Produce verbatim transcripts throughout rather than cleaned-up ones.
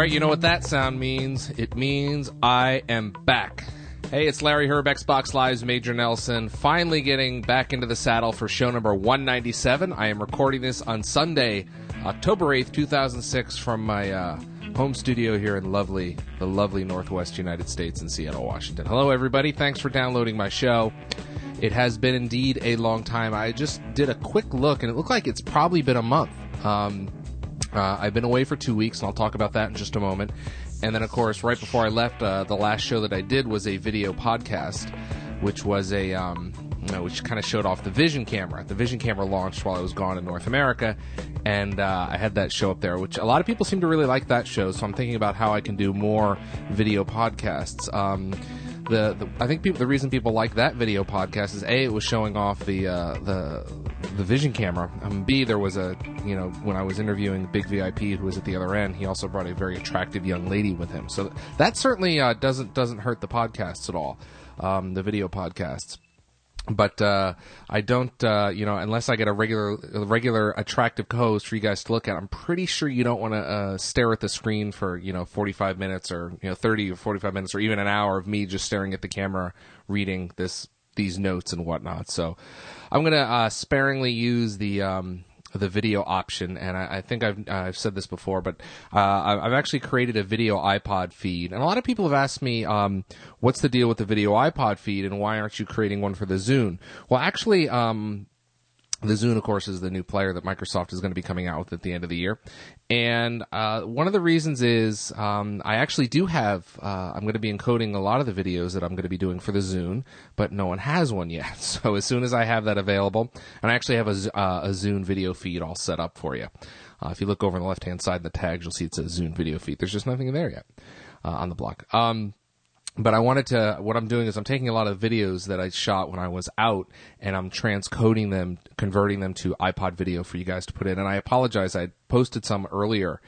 right, you know what that sound means. It means I am back. Hey, it's Larry Herb, Xbox Live's Major Nelson, finally getting back into the saddle for show number one ninety-seven. I am recording this on Sunday, October eighth, two thousand six, from my uh, home studio here in lovely, the lovely Northwest United States in Seattle, Washington. Hello, everybody. Thanks for downloading my show. It has been indeed a long time. I just did a quick look, and it looked like it's probably been a month. Um, uh, I've been away for two weeks, and I'll talk about that in just a moment. And then, of course, right before I left, uh, the last show that I did was a video podcast, which was a, um, you know, which kind of showed off the Vision camera. The Vision camera launched while I was gone in North America, and uh, I had that show up there, which a lot of people seem to really like that show. So I'm thinking about how I can do more video podcasts. Um, the, the I think people, the reason people like that video podcast is A, it was showing off the uh, the the Vision camera. Um, B, there was a, you know, when I was interviewing Big V I P, who was at the other end, he also brought a very attractive young lady with him. So that certainly uh, doesn't doesn't hurt the podcasts at all, um, the video podcasts. But uh, I don't, uh, you know, unless I get a regular, a regular attractive co-host for you guys to look at, I'm pretty sure you don't want to uh, stare at the screen for, you know, forty-five minutes or, you know, thirty or forty-five minutes or even an hour of me just staring at the camera reading this these notes and whatnot. So I'm going to uh, sparingly use the um, the video option, and I, I think I've uh, I've said this before, but uh, I've actually created a video iPod feed, and a lot of people have asked me, um, what's the deal with the video iPod feed, and why aren't you creating one for the Zune? Well, actually, um, the Zune, of course, is the new player that Microsoft is going to be coming out with at the end of the year. And uh, one of the reasons is um, I actually do have, uh, I'm going to be encoding a lot of the videos that I'm going to be doing for the Zune, but no one has one yet. So as soon as I have that available, and I actually have a, uh, a Zune video feed all set up for you. Uh, if you look over on the left-hand side in the tags, you'll see it says Zune video feed. There's just nothing there yet uh, on the block. Um But I wanted to, what I'm doing is I'm taking a lot of videos that I shot when I was out, and I'm transcoding them, converting them to iPod video for you guys to put in. And I apologize, I posted some earlier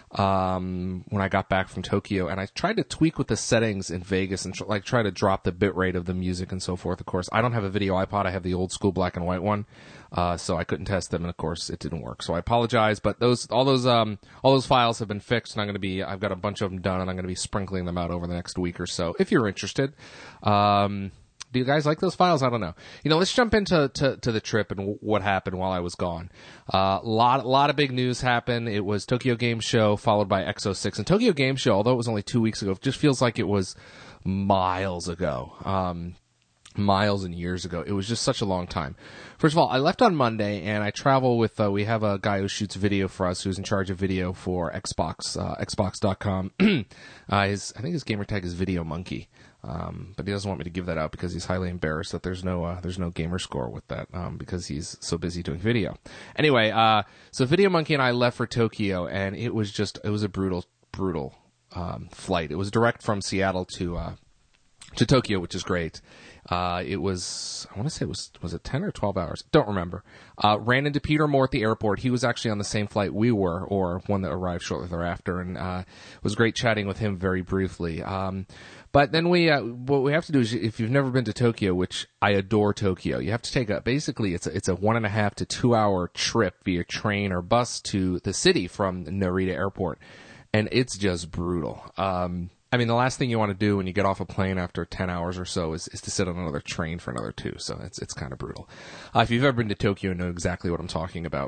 um, when I got back from Tokyo, and I tried to tweak with the settings in Vegas and tr- like try to drop the bit rate of the music and so forth. Of course, I don't have a video iPod, I have the old school black and white one. Uh, so I couldn't test them, and of course it didn't work. So I apologize, but those, all those, um, all those files have been fixed, and I'm going to be, I've got a bunch of them done, and I'm going to be sprinkling them out over the next week or so. If you're interested, um, do you guys like those files? I don't know. You know, let's jump into to, to the trip and w- what happened while I was gone. A uh, lot, lot of big news happened. It was Tokyo Game Show followed by X O six, and Tokyo Game Show, although it was only two weeks ago, it just feels like it was miles ago. Um, miles and years ago. It was just such a long time. First of all, I left on Monday, and I travel with, uh, we have a guy who shoots video for us, who's in charge of video for Xbox, uh, Xbox dot com. uh, his, I think his gamer tag is Video Monkey. Um, but he doesn't want me to give that out because he's highly embarrassed that there's no, uh, there's no gamer score with that, um, because he's so busy doing video. Anyway, uh, so Video Monkey and I left for Tokyo, and it was just, it was a brutal, brutal, um, flight. It was direct from Seattle to, uh, to Tokyo, which is great. Uh, it was, I want to say it was, was it ten or twelve hours? Don't remember. Uh, ran into Peter Moore at the airport. He was actually on the same flight we were, or one that arrived shortly thereafter, and, uh, it was great chatting with him very briefly. Um, but then we, uh, what we have to do is, if you've never been to Tokyo, which I adore Tokyo, you have to take a, basically it's a, it's a one and a half to two hour trip via train or bus to the city from Narita Airport. And it's just brutal. Um, I mean, the last thing you want to do when you get off a plane after ten hours or so is, is to sit on another train for another two. So it's it's kind of brutal. Uh, if you've ever been to Tokyo, you know exactly what I'm talking about.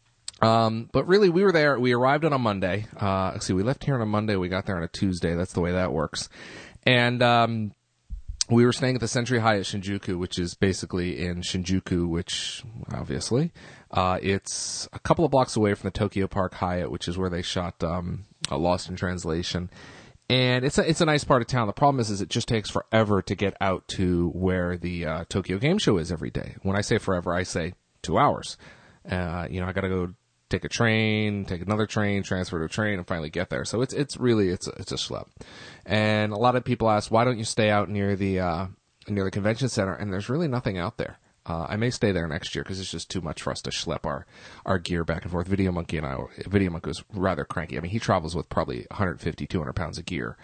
Um, but really, we were there. We arrived on a Monday. Uh, let's see, we left here on a Monday. We got there on a Tuesday. That's the way that works. And um, we were staying at the Century Hyatt Shinjuku, which is basically in Shinjuku, which, obviously, uh, it's a couple of blocks away from the Tokyo Park Hyatt, which is where they shot um, Lost in Translation. And it's a, it's a nice part of town. The problem is, is it just takes forever to get out to where the uh, Tokyo Game Show is every day. When I say forever, I say two hours. Uh, you know, I got to go take a train, take another train, transfer to a train, and finally get there. So it's it's really it's a, it's a schlep. And a lot of people ask, why don't you stay out near the uh, near the convention center? And there's really nothing out there. Uh, I may stay there next year because it's just too much for us to schlep our, our gear back and forth. Video Monkey and I, Video Monkey was rather cranky. I mean, he travels with probably one fifty, two hundred pounds of gear.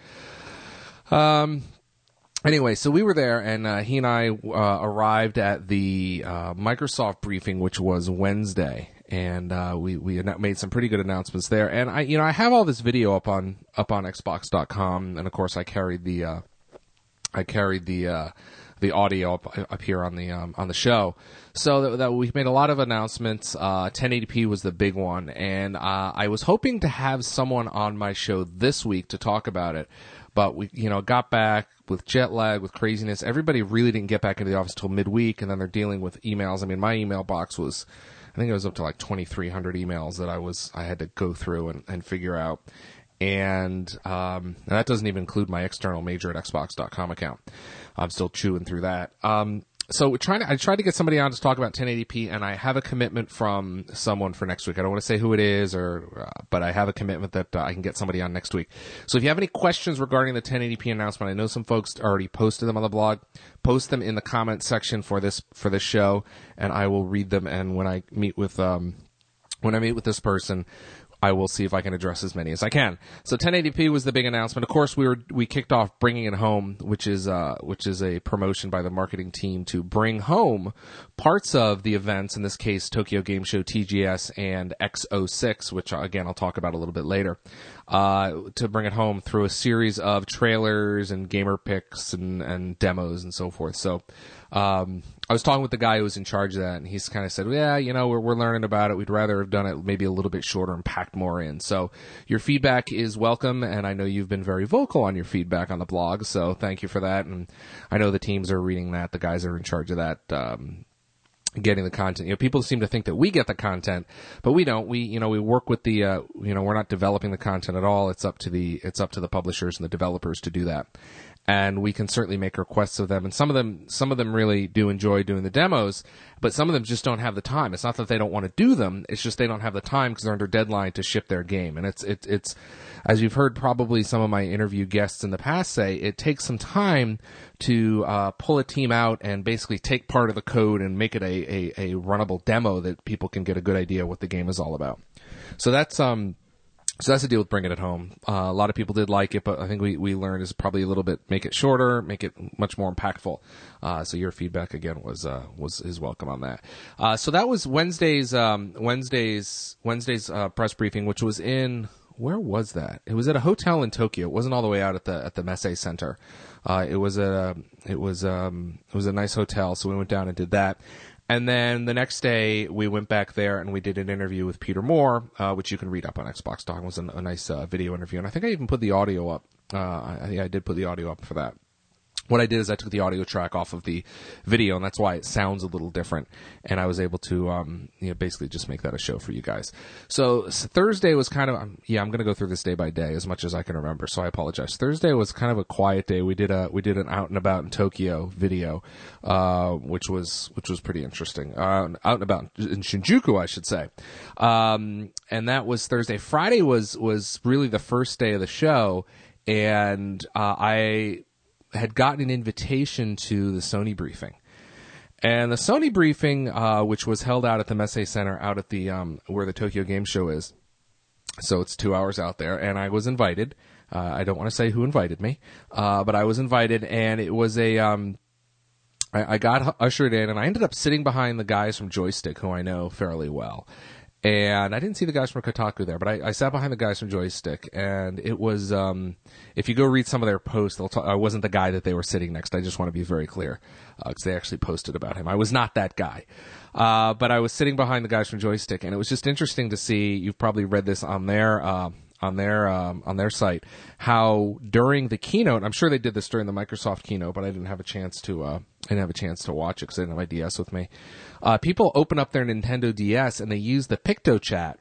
Um, anyway, so we were there, and uh, he and I uh, arrived at the uh, Microsoft briefing, which was Wednesday. and uh, we we made some pretty good announcements there. And I, you know, I have all this video up on up on Xbox dot com, and of course I carried the uh, I carried the uh, the audio up up here on the um, on the show. So that, that we made a lot of announcements. Uh, ten eighty p was the big one, and uh, I was hoping to have someone on my show this week to talk about it. But we, you know, got back with jet lag, with craziness. Everybody really didn't get back into the office till midweek, and then they're dealing with emails. I mean, my email box was, I think it was up to like twenty-three hundred emails that I was, I had to go through and, and figure out. And, um, and that doesn't even include my external major at Xbox dot com account. I'm still chewing through that. Um, So we're trying to, I tried to get somebody on to talk about ten eighty p, and I have a commitment from someone for next week. I don't want to say who it is, or uh, but I have a commitment that uh, I can get somebody on next week. So if you have any questions regarding the ten eighty p announcement, I know some folks already posted them on the blog. Post them in the comment section for this for this show, and I will read them. And when I meet with um when I meet with this person, I will see if I can address as many as I can. So ten eighty p was the big announcement. Of course, we were we kicked off Bringing It Home, which is uh, which is a promotion by the marketing team to bring home parts of the events. In this case, Tokyo Game Show, T G S, and X oh six, which again I'll talk about a little bit later. Uh, to bring it home through a series of trailers and gamer picks and, and demos and so forth. So. Um, I was talking with the guy who was in charge of that, and he's kind of said, well, yeah, you know, we're, we're learning about it. We'd rather have done it maybe a little bit shorter and packed more in. So your feedback is welcome, and I know you've been very vocal on your feedback on the blog, so thank you for that. And I know the teams are reading that. The guys are in charge of that, um, getting the content. You know, people seem to think that we get the content, but we don't. We, you know, we work with the, uh, you know, we're not developing the content at all. It's up to the, it's up to the publishers and the developers to do that. And we can certainly make requests of them. And some of them, some of them really do enjoy doing the demos, but some of them just don't have the time. It's not that they don't want to do them. It's just they don't have the time because they're under deadline to ship their game. And it's, it's, it's, as you've heard probably some of my interview guests in the past say, it takes some time to, uh, pull a team out and basically take part of the code and make it a, a, a runnable demo that people can get a good idea what the game is all about. So that's, um, So that's the deal with Bringing It Home. Uh, a lot of people did like it, but I think we, we learned is probably a little bit make it shorter, make it much more impactful. Uh, so your feedback again was uh, was is welcome on that. Uh, so that was Wednesday's um, Wednesday's Wednesday's uh, press briefing, which was in where was that? It was at a hotel in Tokyo. It wasn't all the way out at the at the Messe Center. Uh, it was a it was um it was a nice hotel, so we went down and did that. And then the next day, we went back there and we did an interview with Peter Moore, uh, which you can read up on Xbox dot com. It was a, a nice uh, video interview. And I think I even put the audio up. Uh, I, I think I did put the audio up for that. What I did is I took the audio track off of the video, and that's why it sounds a little different. And I was able to, um, you know, basically just make that a show for you guys. So, so Thursday was kind of, um, yeah, I'm going to go through this day by day as much as I can remember. So I apologize. Thursday was kind of a quiet day. We did a, we did an out and about in Tokyo video, uh, which was, which was pretty interesting. Uh, out and about in Shinjuku, I should say. Um, and that was Thursday. Friday was, was really the first day of the show. And, uh, I, had gotten an invitation to the Sony briefing. And the Sony briefing, uh, which was held out at the Messe Center out at the, um, where the Tokyo Game Show is. So it's two hours out there, and I was invited. Uh, I don't want to say who invited me, uh, but I was invited, and it was a, um, I, I got ushered in, and I ended up sitting behind the guys from Joystick, who I know fairly well. And I didn't see the guys from Kotaku there, but I, I sat behind the guys from Joystick, and it was, um, if you go read some of their posts, they'll talk, I wasn't the guy that they were sitting next. I just want to be very clear, uh, cause they actually posted about him. I was not that guy. Uh, but I was sitting behind the guys from Joystick, and it was just interesting to see, you've probably read this on their, uh, on their, um, on their site, how during the keynote, I'm sure they did this during the Microsoft keynote, but I didn't have a chance to, uh, I didn't have a chance to watch it because I didn't have my D S with me. Uh, people open up their Nintendo D S and they use the PictoChat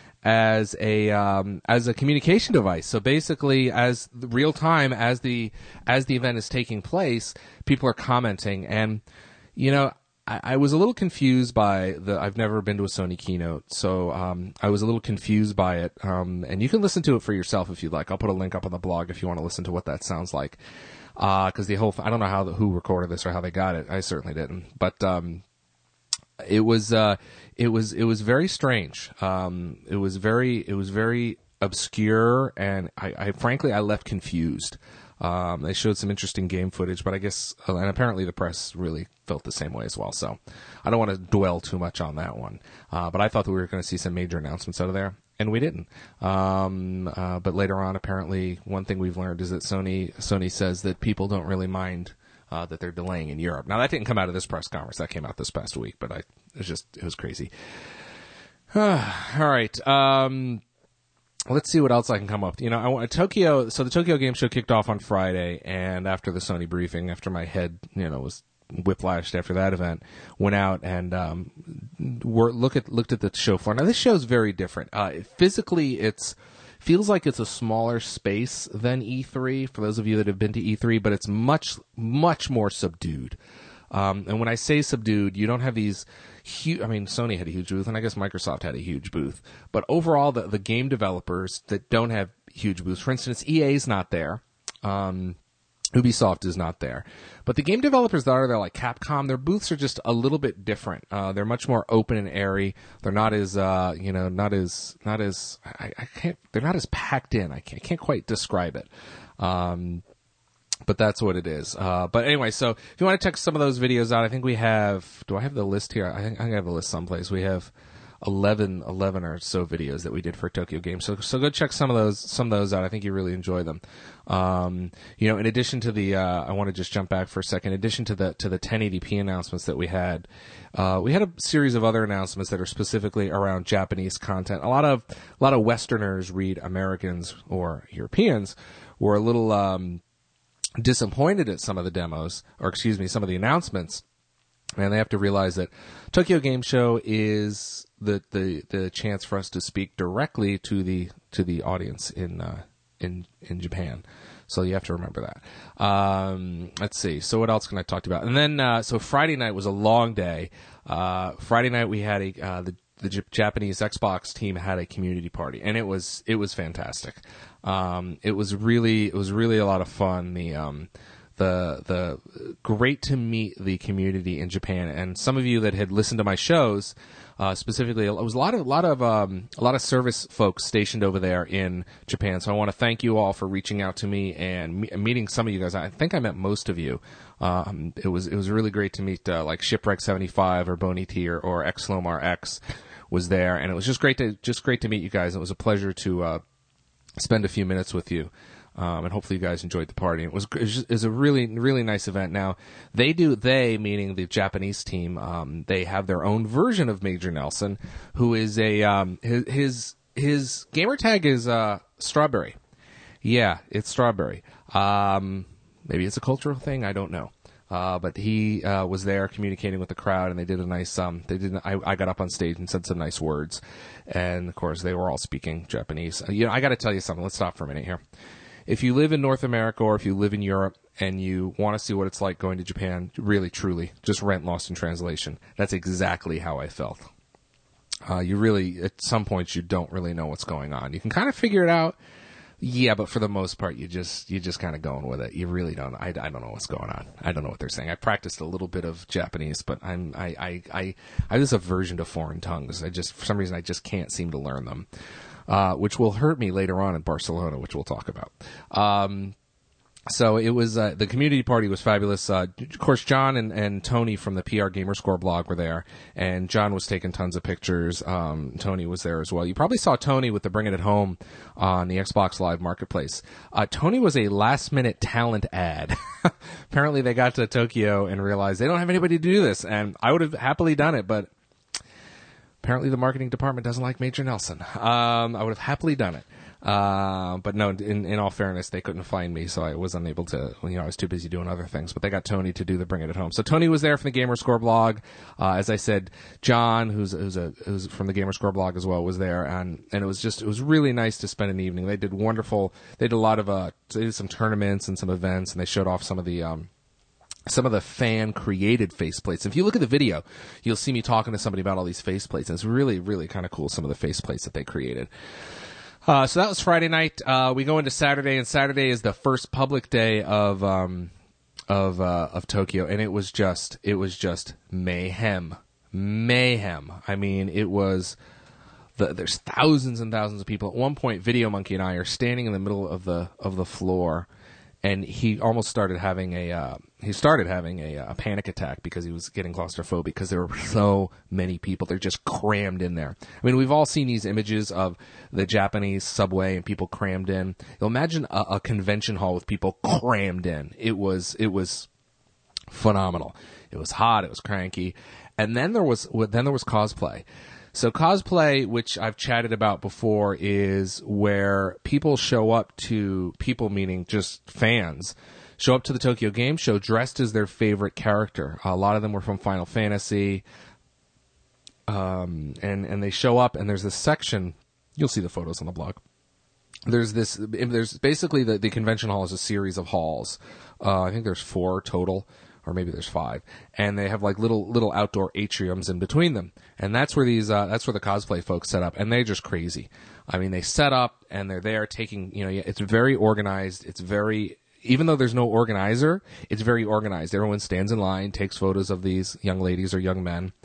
as a um, as a communication device. So basically, as real time as the as the event is taking place, people are commenting. And you know, I, I was a little confused by the. I've never been to a Sony keynote, so um, I was a little confused by it. Um, and you can listen to it for yourself if you'd like. I'll put a link up on the blog if you want to listen to what that sounds like. Uh, cause the whole, I don't know how, the, who recorded this or how they got it. I certainly didn't, but, um, it was, uh, it was, it was very strange. Um, it was very, it was very obscure. And I, I frankly, I left confused. Um, they showed some interesting game footage, but I guess, uh, and apparently the press really felt the same way as well. So I don't want to dwell too much on that one. Uh, but I thought that we were going to see some major announcements out of there, and we didn't. Um, uh, but later on, apparently, one thing we've learned is that Sony Sony says that people don't really mind uh, that they're delaying in Europe. Now, that didn't come out of this press conference. That came out this past week, but I, it was just, it was crazy. All right. Um, let's see what else I can come up with. You know, I want Tokyo. So the Tokyo Game Show kicked off on Friday, and after the Sony briefing, after my head, you know, was whiplashed after that event, went out and um, were, look at looked at the show floor. Now this show is very different. Uh, physically, it's feels like it's a smaller space than E three. For those of you that have been to E three, but it's much much more subdued. Um, and when I say subdued, you don't have these huge, I mean, Sony had a huge booth, and I guess Microsoft had a huge booth. But overall, the, the game developers that don't have huge booths, for instance, E A's not there. Um, Ubisoft is not there. But the game developers that are there, like Capcom, their booths are just a little bit different. Uh, they're much more open and airy. They're not as, uh, you know, not as, not as, I, I can't, they're not as packed in. I can't, I can't quite describe it. Um, But that's what it is. Uh, but anyway, so if you want to check some of those videos out, I think we have, do I have the list here? I think I have the list someplace. We have eleven, eleven or so videos that we did for Tokyo Game. So, so go check some of those, some of those out. I think you really enjoy them. Um, you know, in addition to the, uh, I want to just jump back for a second. In addition to the, to the ten eighty p announcements that we had, uh, we had a series of other announcements that are specifically around Japanese content. A lot of, a lot of Westerners read Americans or Europeans were a little, um, disappointed at some of the demos, or excuse me, some of the announcements, and they have to realize that Tokyo Game Show is the the, the chance for us to speak directly to the to the audience in uh, in in Japan. So you have to remember that. Um, let's see. So what else can I talk about? And then uh, so Friday night was a long day. Uh, Friday night we had a uh, the the J- Japanese Xbox team had a community party, and it was it was fantastic. Um, it was really it was really a lot of fun. The um, the the great to meet the community in Japan, and some of you that had listened to my shows, uh, specifically, it was a lot of a lot of um, a lot of service folks stationed over there in Japan. So I want to thank you all for reaching out to me and me- meeting some of you guys. I think I met most of you. Um, it was it was really great to meet uh, like Shipwreck seventy-five or Boney T or, or Xlomar X was there, and it was just great to just great to meet you guys. It was a pleasure to uh, spend a few minutes with you, um, and hopefully you guys enjoyed the party. It was it was, just, it was a really really nice event. Now they do they meaning the Japanese team. Um, they have their own version of Major Nelson, who is a um, his his his gamer tag is uh, Strawberry. Yeah, it's Strawberry. Um, maybe it's a cultural thing. I don't know. Uh, but he uh, was there communicating with the crowd, and they did a nice. Um, they did. I, I got up on stage and said some nice words, and of course they were all speaking Japanese. Uh, you know, I got to tell you something. Let's stop for a minute here. If you live in North America or if you live in Europe and you want to see what it's like going to Japan, really, truly, just rent Lost in Translation. That's exactly how I felt. Uh, you really, at some points, you don't really know what's going on. You can kind of figure it out. Yeah, but for the most part, you just you just kind of going with it. You really don't. I, I don't know what's going on. I don't know what they're saying. I practiced a little bit of Japanese, but I'm I I I, I have this aversion to foreign tongues. I just for some reason I just can't seem to learn them, uh, which will hurt me later on in Barcelona, which we'll talk about. Um, So it was, uh, the community party was fabulous. Uh, of course, John and, and Tony from the P R Gamerscore blog were there, and John was taking tons of pictures. Um, Tony was there as well. You probably saw Tony with the Bring It Home on the Xbox Live Marketplace. Uh, Tony was a last minute talent ad. Apparently they got to Tokyo and realized they don't have anybody to do this, and I would have happily done it, but apparently the marketing department doesn't like Major Nelson. Um, I would have happily done it. Uh, but no, in, in all fairness, they couldn't find me, so I was unable to, you know, I was too busy doing other things, but they got Tony to do the Bring It Home. So Tony was there from the Gamerscore blog. Uh, as I said, John, who's, who's a, who's from the Gamerscore blog as well, was there, and, and it was just, it was really nice to spend an evening. They did wonderful, they did a lot of, uh, they did some tournaments and some events, and they showed off some of the, um, some of the fan-created faceplates. If you look at the video, you'll see me talking to somebody about all these faceplates, and it's really, really kind of cool, some of the faceplates that they created. Uh, so that was Friday night. Uh, we go into Saturday, and Saturday is the first public day of, um, of, uh, of Tokyo, and it was just, it was just mayhem. Mayhem. I mean, it was, the, there's thousands and thousands of people. At one point, Video Monkey and I are standing in the middle of the, of the floor, and he almost started having a uh, he started having a, a panic attack because he was getting claustrophobic because there were so many people. They're just crammed in there. I mean, we've all seen these images of the Japanese subway and people crammed in. You'll imagine a, a convention hall with people crammed in. It was it was phenomenal. It was hot. It was cranky, and then there was then there was cosplay. So cosplay, which I've chatted about before, is where people show up to, people meaning just fans, show up to the Tokyo Game Show dressed as their favorite character. A lot of them were from Final Fantasy, um, and, and they show up, and there's this section, you'll see the photos on the blog. There's this, there's basically the, the convention hall is a series of halls. Uh, I think there's four total. Or maybe there's five, and they have like little little outdoor atriums in between them, and that's where these uh, that's where the cosplay folks set up, and they're just crazy. I mean, they set up and they're there taking, you know, it's very organized. It's very, even though there's no organizer, it's very organized. Everyone stands in line, takes photos of these young ladies or young men,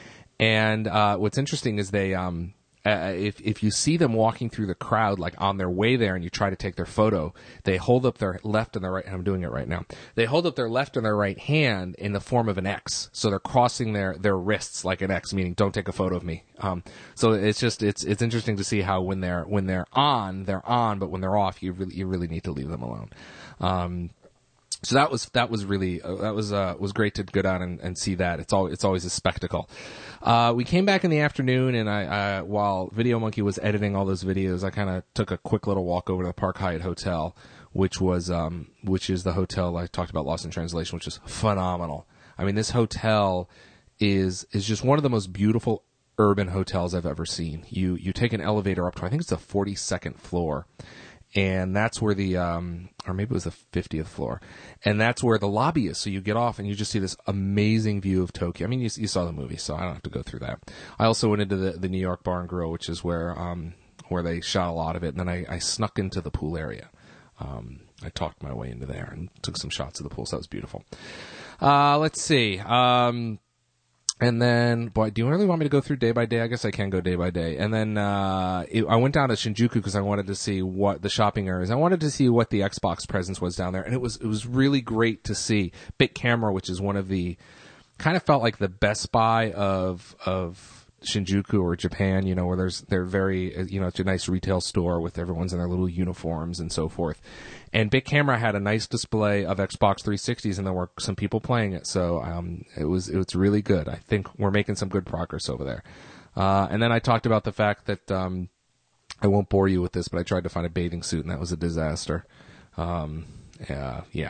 and uh, what's interesting is they um. Uh, if if you see them walking through the crowd, like on their way there, and you try to take their photo, they hold up their left and their right. And I'm doing it right now. They hold up their left and their right hand in the form of an X. So they're crossing their, their wrists like an X, meaning don't take a photo of me. Um, so it's just it's it's interesting to see how when they're when they're on, they're on, but when they're off, you really you really need to leave them alone. Um, So that was that was really uh, that was uh, was great to go down and, and see that. It's all it's always a spectacle. Uh, we came back in the afternoon, and I, I while Video Monkey was editing all those videos, I kind of took a quick little walk over to the Park Hyatt Hotel, which was um, which is the hotel I talked about, Lost in Translation, which is phenomenal. I mean, this hotel is is just one of the most beautiful urban hotels I've ever seen. You you take an elevator up to, I think it's the forty-second floor. And that's where the, um, or maybe it was the fiftieth floor, and that's where the lobby is. So you get off and you just see this amazing view of Tokyo. I mean, you, you saw the movie, so I don't have to go through that. I also went into the, the New York Bar and Grill, which is where, um, where they shot a lot of it. And then I, I snuck into the pool area. Um, I talked my way into there and took some shots of the pool. So that was beautiful. Uh, let's see. Um, And then, boy, do you really want me to go through day by day? I guess I can go day by day. And then uh, it, I went down to Shinjuku because I wanted to see what the shopping areas. I wanted to see what the Xbox presence was down there, and it was it was really great to see. Bit Camera, which is one of the, kind of felt like the Best Buy of of Shinjuku or Japan. You know, where there's they're very, you know, it's a nice retail store with everyone's in their little uniforms and so forth. And Bit Camera had a nice display of Xbox three sixties, and there were some people playing it. So um, it was it was really good. I think we're making some good progress over there. Uh, and then I talked about the fact that um, I won't bore you with this, but I tried to find a bathing suit, and that was a disaster. Um, uh, yeah.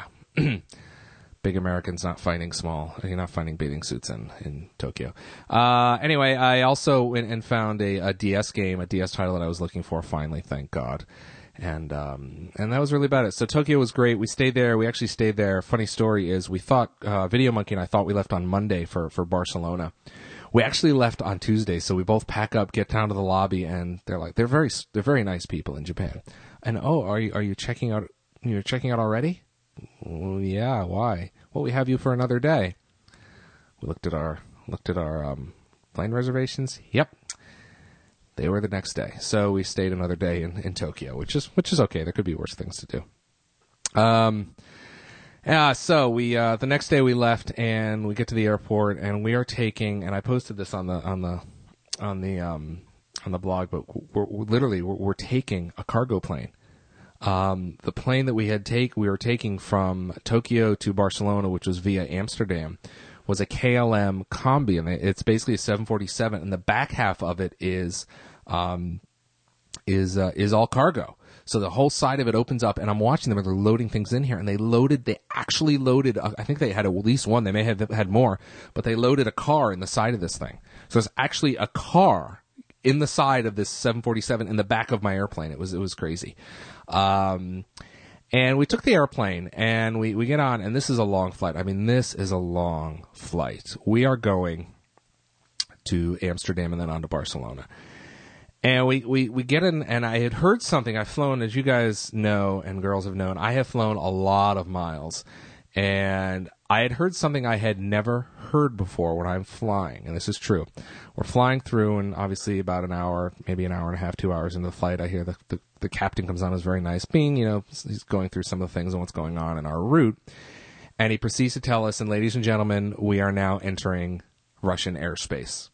Big Americans not finding small. You're not finding bathing suits in, in Tokyo. Uh, anyway, I also went and found a, a D S game, a D S title that I was looking for finally, thank God. And um, and that was really about it. So Tokyo was great. We stayed there. We actually stayed there. Funny story is we thought, uh, Video Monkey and I thought we left on Monday for, for Barcelona. We actually left on Tuesday, so we both pack up, get down to the lobby, and they're like, they're very they're very nice people in Japan. And oh, are you are you checking out? You're checking out already? Well, yeah. Why? Well, we have you for another day. We looked at our looked at our um, plane reservations. Yep. They were the next day, so we stayed another day in, in Tokyo, which is which is okay. There could be worse things to do. Um, yeah. So we uh, the next day we left, and we get to the airport, and we are taking. And I posted this on the on the on the um, on the blog, but we're, we're literally we're, we're taking a cargo plane. Um, the plane that we had take we were taking from Tokyo to Barcelona, which was via Amsterdam, was a K L M Combi, and it's basically a seven forty-seven, and the back half of it is um, is uh, is all cargo. So the whole side of it opens up, and I'm watching them, and they're loading things in here, and they loaded, they actually loaded, uh, I think they had at least one, they may have had more, but they loaded a car in the side of this thing. So it's actually a car in the side of this seven forty-seven in the back of my airplane. It was it was crazy. Um, and we took the airplane, and we, we get on, and this is a long flight. I mean, this is a long flight. We are going to Amsterdam and then on to Barcelona. And we, we, we get in, and I had heard something. I've flown, as you guys know, and girls have known, I have flown a lot of miles. And I had heard something I had never heard before when I'm flying, and this is true. We're flying through, and obviously about an hour, maybe an hour and a half, two hours into the flight, I hear the, the, the captain comes on, is very nice, being, you know, he's going through some of the things and what's going on in our route. And he proceeds to tell us, and ladies and gentlemen, we are now entering Russian airspace.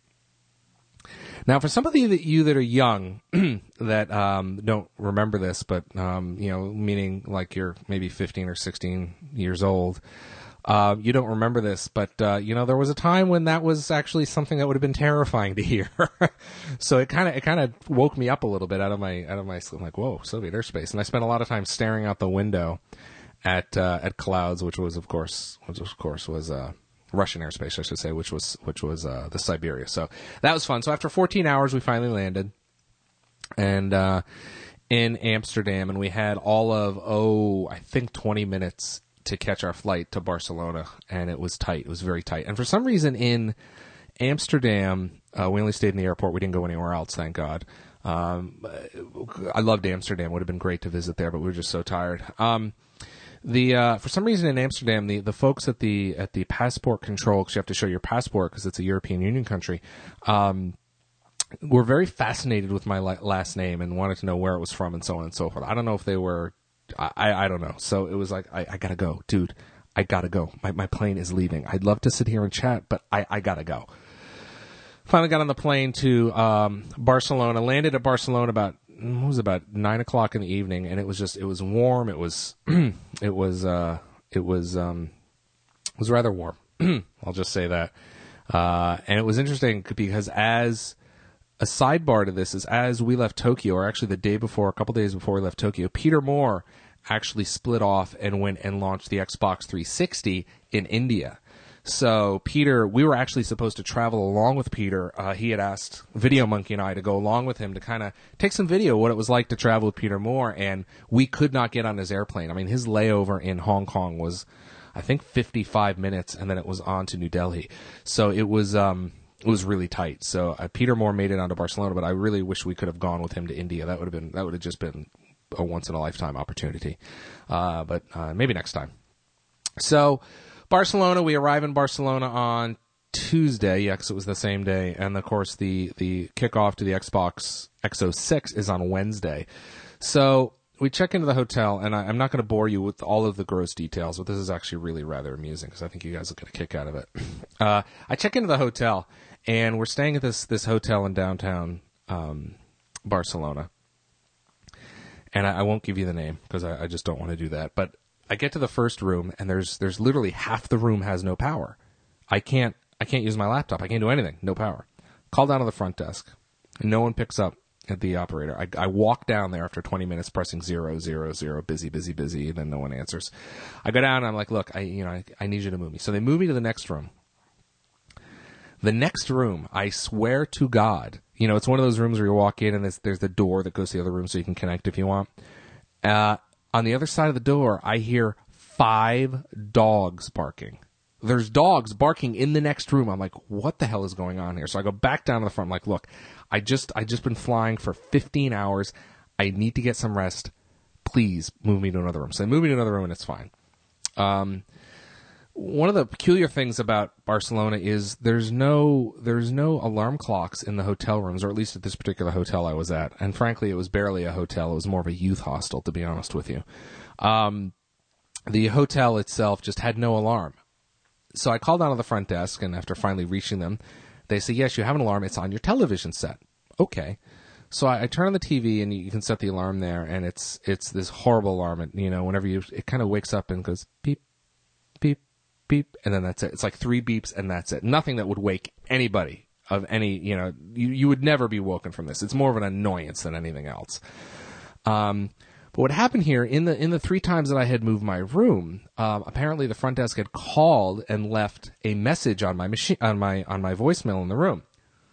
Now, for some of you that, you that are young that um, don't remember this, but, um, you know, meaning like you're maybe fifteen or sixteen years old, uh, you don't remember this, but, uh, you know, there was a time when that was actually something that would have been terrifying to hear. So it kind of it kind of woke me up a little bit out of my out of my sleep. I'm like, whoa, Soviet airspace. And I spent a lot of time staring out the window at uh, at clouds, which was, of course, which of course was uh, Russian airspace, I should say, which was which was uh, the Siberia. So that was fun. So after fourteen hours, we finally landed, and uh, in Amsterdam, and we had all of oh, I think twenty minutes to catch our flight to Barcelona, and it was tight. It was very tight. And for some reason, in Amsterdam, uh, we only stayed in the airport. We didn't go anywhere else, thank God. Um, I loved Amsterdam. It would have been great to visit there, but we were just so tired. Um, The uh, for some reason in Amsterdam, the, the folks at the at the passport control, because you have to show your passport because it's a European Union country, um, were very fascinated with my la- last name and wanted to know where it was from and so on and so forth. I don't know if they were, I I don't know. So it was like, I, I gotta go, dude. I gotta go. My my plane is leaving. I'd love to sit here and chat, but I, I gotta go. Finally got on the plane to um, Barcelona. Landed at Barcelona about. It was about nine o'clock in the evening, and it was just, it was warm. It was, it was, uh, it was, um, it was rather warm. I'll just say that. Uh, and it was interesting because as a sidebar to this is as we left Tokyo, or actually the day before, a couple days before we left Tokyo, Peter Moore actually split off and went and launched the Xbox three sixty in India. So Peter, we were actually supposed to travel along with Peter. Uh, he had asked Video Monkey and I to go along with him to kind of take some video of what it was like to travel with Peter Moore, and we could not get on his airplane. I mean, his layover in Hong Kong was, I think, fifty-five minutes, and then it was on to New Delhi. So it was um, it was really tight. So uh, Peter Moore made it onto Barcelona, but I really wish we could have gone with him to India. That would have been that would have just been a once in a lifetime opportunity. Uh, but uh, maybe next time. So. Barcelona, we arrive in Barcelona on Tuesday, yeah, because it was the same day, and of course the, the kickoff to the Xbox X oh six is on Wednesday. So we check into the hotel, and I, I'm not going to bore you with all of the gross details, but this is actually really rather amusing, because I think you guys will get a kick out of it. Uh, I check into the hotel, and we're staying at this, this hotel in downtown um, Barcelona, and I, I won't give you the name, because I, I just don't want to do that, but I get to the first room, and there's there's literally half the room has no power. I can't I can't use my laptop. I can't do anything. No power. Call down to the front desk, and no one picks up at the operator. I, I walk down there after twenty minutes, pressing zero zero zero, busy busy busy, and then no one answers. I go down, and I'm like, look, I you know I, I need you to move me. So they move me to the next room. The next room, I swear to God, you know, it's one of those rooms where you walk in, and there's, there's the door that goes to the other room, so you can connect if you want. Uh. On the other side of the door, I hear five dogs barking. There's dogs barking in the next room. I'm like, what the hell is going on here? So I go back down to the front. I'm like, look, I just I just been flying for fifteen hours. I need to get some rest. Please move me to another room. So they move me to another room, and it's fine. Um, one of the peculiar things about Barcelona is there's no there's no alarm clocks in the hotel rooms, or at least at this particular hotel I was at. And frankly, it was barely a hotel. It was more of a youth hostel, to be honest with you. Um, the hotel itself just had no alarm. So I called down to the front desk, and after finally reaching them, they say, yes, you have an alarm. It's on your television set. Okay. So I, I turn on the T V, and you can set the alarm there, and it's it's this horrible alarm. And, you know, whenever you, it kind of wakes up and goes beep, beep, beep, and then that's it. It's like three beeps, and that's it. Nothing that would wake anybody of any, you know, you, you would never be woken from this. It's more of an annoyance than anything else. Um, but what happened here, in the in the three times that I had moved my room, um, apparently the front desk had called and left a message on my machine, on my on my voicemail in the room.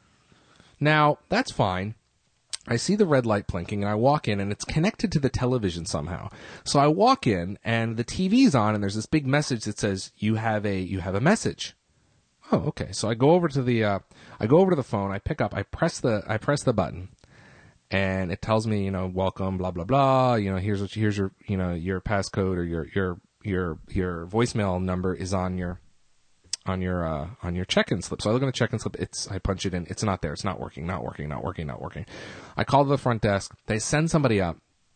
Now, that's fine. I see the red light blinking, and I walk in, and it's connected to the television somehow. So I walk in, and the T V's on, and there's this big message that says, "You have a you have a message." Oh, okay. So I go over to the uh, I go over to the phone. I pick up. I press the I press the button, and it tells me, you know, welcome, blah blah blah. You know, here's what here's your you know your passcode, or your your your your voicemail number is on your on your uh, on your check-in slip. So I look at the check-in slip. It's I punch it in. It's not there. It's not working. Not working. Not working. Not working. I call to the front desk. They send somebody up.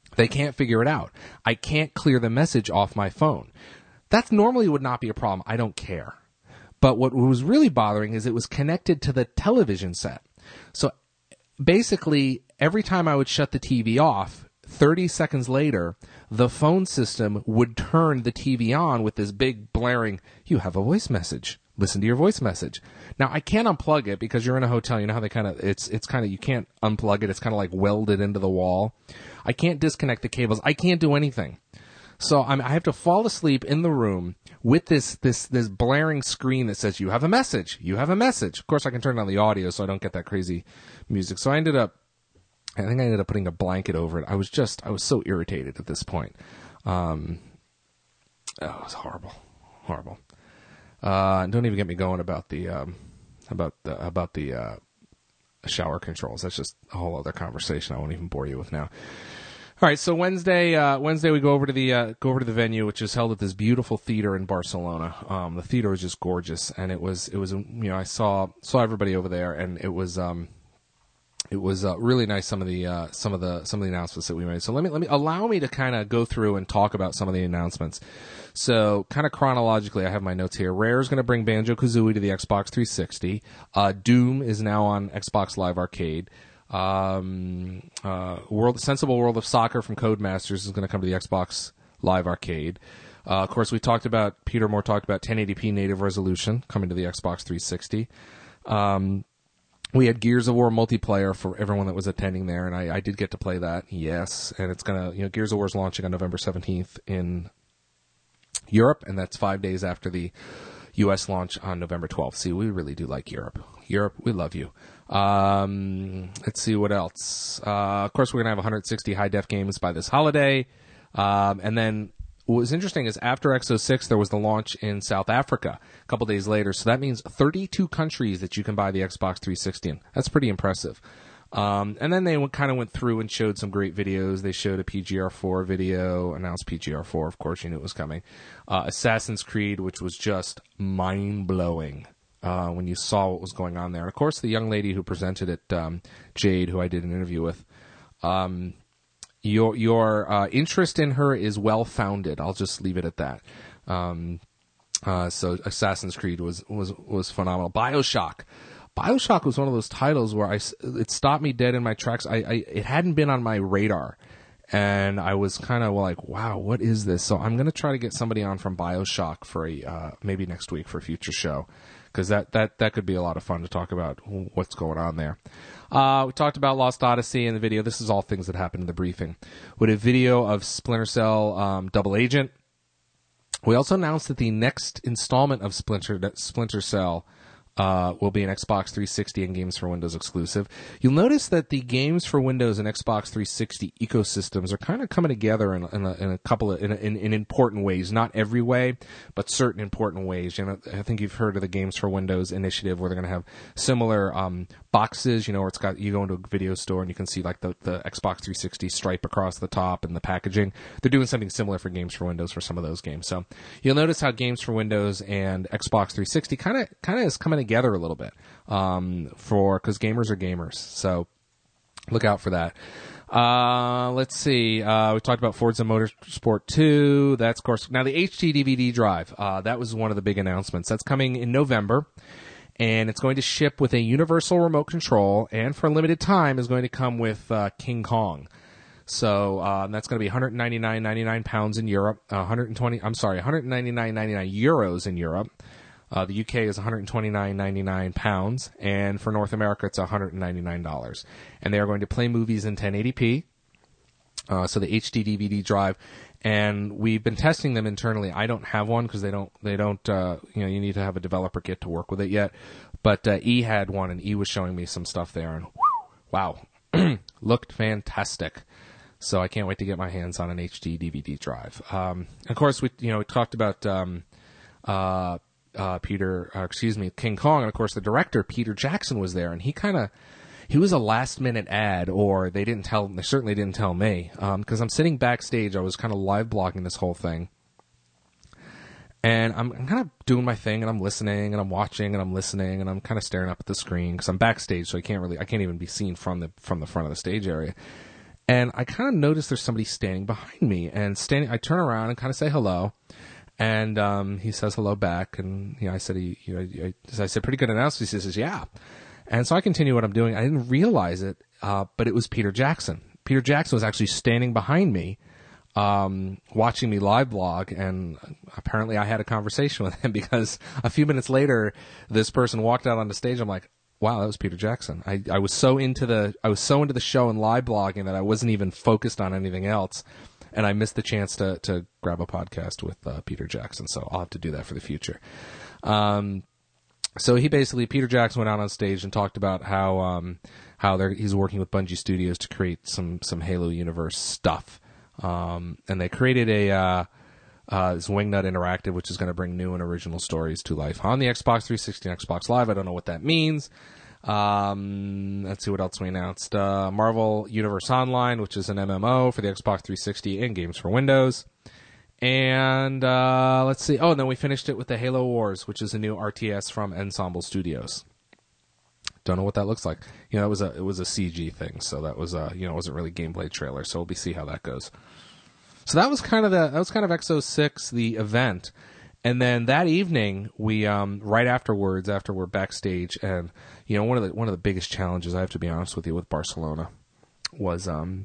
They can't figure it out. I can't clear the message off my phone. That normally would not be a problem. I don't care. But what was really bothering is it was connected to the television set. So basically, every time I would shut the T V off, thirty seconds later, the phone system would turn the T V on with this big blaring, "You have a voice message. Listen to your voice message." Now, I can't unplug it because you're in a hotel. You know how they kind of, it's it's kind of, you can't unplug it. It's kind of like welded into the wall. I can't disconnect the cables. I can't do anything. So I'm, I have to fall asleep in the room with this this this blaring screen that says, "You have a message. You have a message." Of course, I can turn on the audio so I don't get that crazy music. So I ended up, I think I ended up putting a blanket over it. I was just, I was so irritated at this point. Um, oh, it was horrible, horrible. Uh, don't even get me going about the um, about the about the uh, shower controls. That's just a whole other conversation. I won't even bore you with now. All right, so Wednesday, uh, Wednesday we go over to the uh, go over to the venue, which is held at this beautiful theater in Barcelona. Um, the theater was just gorgeous, and it was it was you know I saw saw everybody over there, and it was um, it was uh, really nice. Some of the uh, some of the some of the announcements that we made. So let me let me allow me to kind of go through and talk about some of the announcements. So kind of chronologically, I have my notes here. Rare is going to bring Banjo-Kazooie to the Xbox three sixty. Uh, Doom is now on Xbox Live Arcade. Um, uh, World, Sensible World of Soccer from Codemasters is going to come to the Xbox Live Arcade. Uh, of course, we talked about, Peter Moore talked about ten eighty p native resolution coming to the Xbox three sixty. Um, we had Gears of War multiplayer for everyone that was attending there, and I, I did get to play that, yes. And it's going to, you know, Gears of War is launching on November seventeenth in Europe, and that's five days after the U S launch on November twelfth. See, we really do like Europe. Europe, we love you. Um, let's see what else. Uh, of course, we're going to have one hundred sixty high-def games by this holiday. Um, and then what was interesting is after X oh six, there was the launch in South Africa a couple days later. So that means thirty-two countries that you can buy the Xbox three sixty in. That's pretty impressive. Um, and then they went, kind of went through and showed some great videos. They showed a P G R four video, announced P G R four, of course, you knew it was coming. Uh, Assassin's Creed, which was just mind-blowing uh, when you saw what was going on there. And, of course, the young lady who presented it, um, Jade, who I did an interview with, um, your your uh, interest in her is well-founded. I'll just leave it at that. Um, uh, so Assassin's Creed was, was, was phenomenal. BioShock. BioShock was one of those titles where I, it stopped me dead in my tracks. I, I it hadn't been on my radar, and I was kind of like, wow, what is this? So I'm going to try to get somebody on from BioShock for a, uh, maybe next week for a future show, because that, that, that could be a lot of fun to talk about what's going on there. Uh, we talked about Lost Odyssey in the video. This is all things that happened in the briefing. With a video of Splinter Cell um, Double Agent. We also announced that the next installment of Splinter Splinter Cell Uh, will be an Xbox three sixty and Games for Windows exclusive. You'll notice that the Games for Windows and Xbox three sixty ecosystems are kind of coming together in, in, a, in a couple of in, in, in important ways. Not every way, but certain important ways. You know, I think you've heard of the Games for Windows initiative, where they're going to have similar um, boxes. You know, where it's got, you go into a video store and you can see like the, the Xbox three sixty stripe across the top and the packaging. They're doing something similar for Games for Windows for some of those games. So you'll notice how Games for Windows and Xbox three sixty kind of kind of is coming together a little bit, um, for, because gamers are gamers. So look out for that. Uh, let's see. Uh, we talked about Forza Motorsport two. That's, of course, now the H D D V D drive. Uh, that was one of the big announcements. That's coming in November, and it's going to ship with a universal remote control, and for a limited time is going to come with uh, King Kong. So uh, that's going to be one ninety-nine ninety-nine pounds in Europe. Uh, one hundred twenty. I'm sorry, one ninety-nine ninety-nine euros in Europe. Uh, the U K is one twenty-nine ninety-nine pounds, and for North America, it's one hundred ninety-nine dollars. And they are going to play movies in ten eighty p, uh, so the H D D V D drive. And we've been testing them internally. I don't have one because they don't, they don't, uh, you know, you need to have a developer kit to work with it yet. But uh, E had one, and E was showing me some stuff there, and whew, wow, looked fantastic. So I can't wait to get my hands on an H D D V D drive. Um, of course, we, you know, we talked about um, uh, uh, Peter, uh, excuse me, King Kong, and of course the director Peter Jackson was there, and he kind of, he was a last minute ad, or they didn't tell, they certainly didn't tell me, because um, I'm sitting backstage. I was kind of live blogging this whole thing, and I'm, I'm kind of doing my thing, and I'm listening, and I'm watching, and I'm listening, and I'm kind of staring up at the screen because I'm backstage, so I can't really, I can't even be seen from the from the front of the stage area. And I kind of noticed there's somebody standing behind me, and standing. I turn around and kind of say hello, and um, he says hello back, and you know, I said, he, you know, I, I said, pretty good announcement. He says, yeah, and so I continue what I'm doing. I didn't realize it, uh, but it was Peter Jackson. Peter Jackson was actually standing behind me, um, watching me live blog, and apparently I had a conversation with him because a few minutes later, this person walked out on the stage. I'm like, wow, that was Peter Jackson. I, I was so into the I was so into the show and live blogging that I wasn't even focused on anything else, and I missed the chance to to grab a podcast with uh, Peter Jackson. So I'll have to do that for the future. Um, so he basically Peter Jackson went out on stage and talked about how um, how they're, he's working with Bungie Studios to create some some Halo universe stuff, um, and they created a. Uh, Uh, this Wingnut Interactive, which is going to bring new and original stories to life on the Xbox three sixty and Xbox Live. I don't know what that means. Um, let's see what else we announced. Uh, Marvel Universe Online, which is an M M O for the Xbox three sixty and games for Windows. And uh, let's see. Oh, and then we finished it with the Halo Wars, which is a new R T S from Ensemble Studios. Don't know what that looks like. You know, it was a it was a C G thing, so that was a you know it wasn't really a gameplay trailer. So we'll be see how that goes. So that was kind of the that was kind of X O six, the event, and then that evening we um, right afterwards, after we're backstage, and you know one of the one of the biggest challenges, I have to be honest with you, with Barcelona was um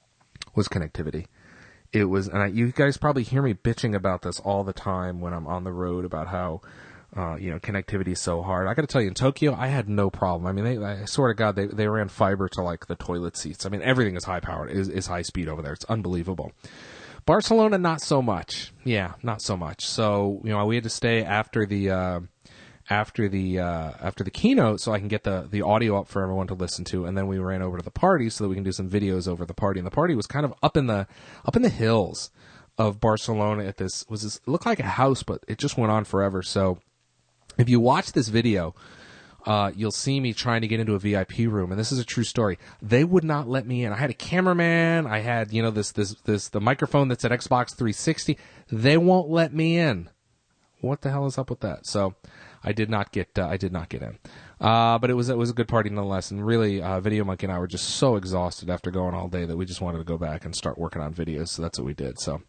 was connectivity. It was, and I, you guys probably hear me bitching about this all the time when I'm on the road about how uh, you know connectivity is so hard. I got to tell you, in Tokyo, I had no problem. I mean, they, I swear to God, they they ran fiber to like the toilet seats. I mean, everything is high powered, is is high speed over there. It's unbelievable. Barcelona, not so much. Yeah, not so much. So, you know, we had to stay after the uh, after the uh, after the keynote so I can get the, the audio up for everyone to listen to, and then we ran over to the party so that we can do some videos over the party. And the party was kind of up in the up in the hills of Barcelona. At this was this, it looked like a house, but it just went on forever. So, if you watch this video, Uh, you'll see me trying to get into a V I P room, and this is a true story. They would not let me in. I had a cameraman. I had, you know, this, this, this, the microphone that's at Xbox three sixty. They won't let me in. What the hell is up with that? So, I did not get, uh, I did not get in. Uh, but it was, it was a good party nonetheless. And really, uh, Video Monkey and I were just so exhausted after going all day that we just wanted to go back and start working on videos. So that's what we did. So.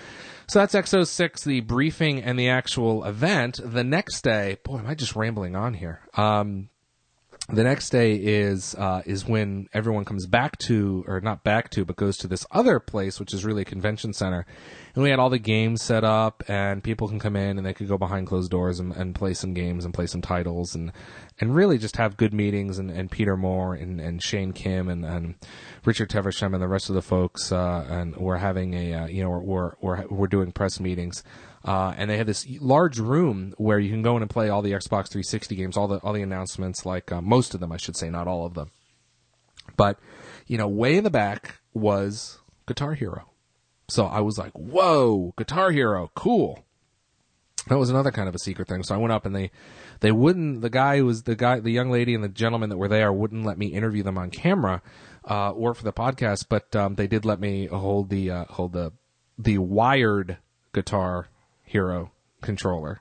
So that's X O six, the briefing and the actual event. The next day, boy, am I just rambling on here. Um, the next day is uh, is when everyone comes back to, or not back to, but goes to this other place, which is really a convention center. And we had all the games set up, and people can come in and they could go behind closed doors and, and play some games and play some titles and and really just have good meetings. And, and Peter Moore and, and Shane Kim and, and Richard Teversham and the rest of the folks, uh, and we're having a, uh, you know, we're, we're, we're doing press meetings. Uh, and they have this large room where you can go in and play all the Xbox three sixty games, all the, all the announcements, like, uh, most of them, I should say, not all of them. But, you know, way in the back was Guitar Hero. So I was like, whoa, Guitar Hero, cool. That was another kind of a secret thing. So I went up and they, they wouldn't, the guy who was the guy, the young lady and the gentleman that were there wouldn't let me interview them on camera, uh, or for the podcast, but, um, they did let me hold the, uh, hold the, the wired Guitar Hero controller.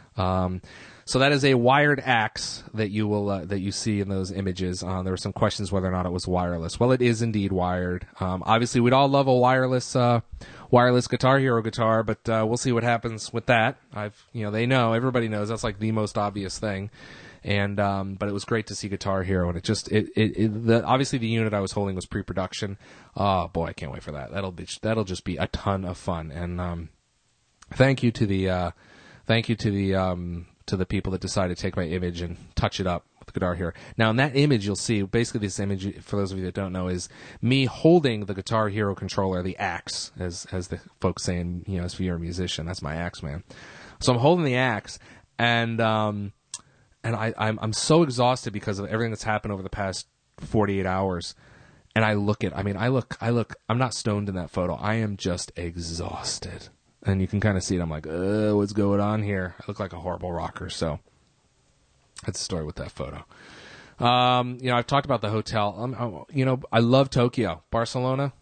Um, so that is a wired axe that you will, uh, that you see in those images. Uh, there were some questions whether or not it was wireless. Well, it is indeed wired. Um, obviously we'd all love a wireless, uh, wireless Guitar Hero guitar, but, uh, we'll see what happens with that. I've, you know, they know, everybody knows that's like the most obvious thing. And, um, but it was great to see Guitar Hero, and it just, it, it, it the, obviously the unit I was holding was pre-production. Oh boy, I can't wait for that. That'll be, that'll just be a ton of fun. And, um, thank you to the, uh, thank you to the, um, to the people that decided to take my image and touch it up with the Guitar Hero. Now, in that image, you'll see, basically this image, for those of you that don't know, is me holding the Guitar Hero controller, the axe, as as the folks saying, you know, if you're a musician, that's my axe, man. So I'm holding the axe, and um, and I, I'm I'm so exhausted because of everything that's happened over the past forty-eight hours. And I look at, I mean, I look, I look, I'm not stoned in that photo. I am just exhausted. And you can kind of see it. I'm like, uh, what's going on here? I look like a horrible rocker. So that's the story with that photo. Um, you know, I've talked about the hotel. Um, I, you know, I love Tokyo. Barcelona.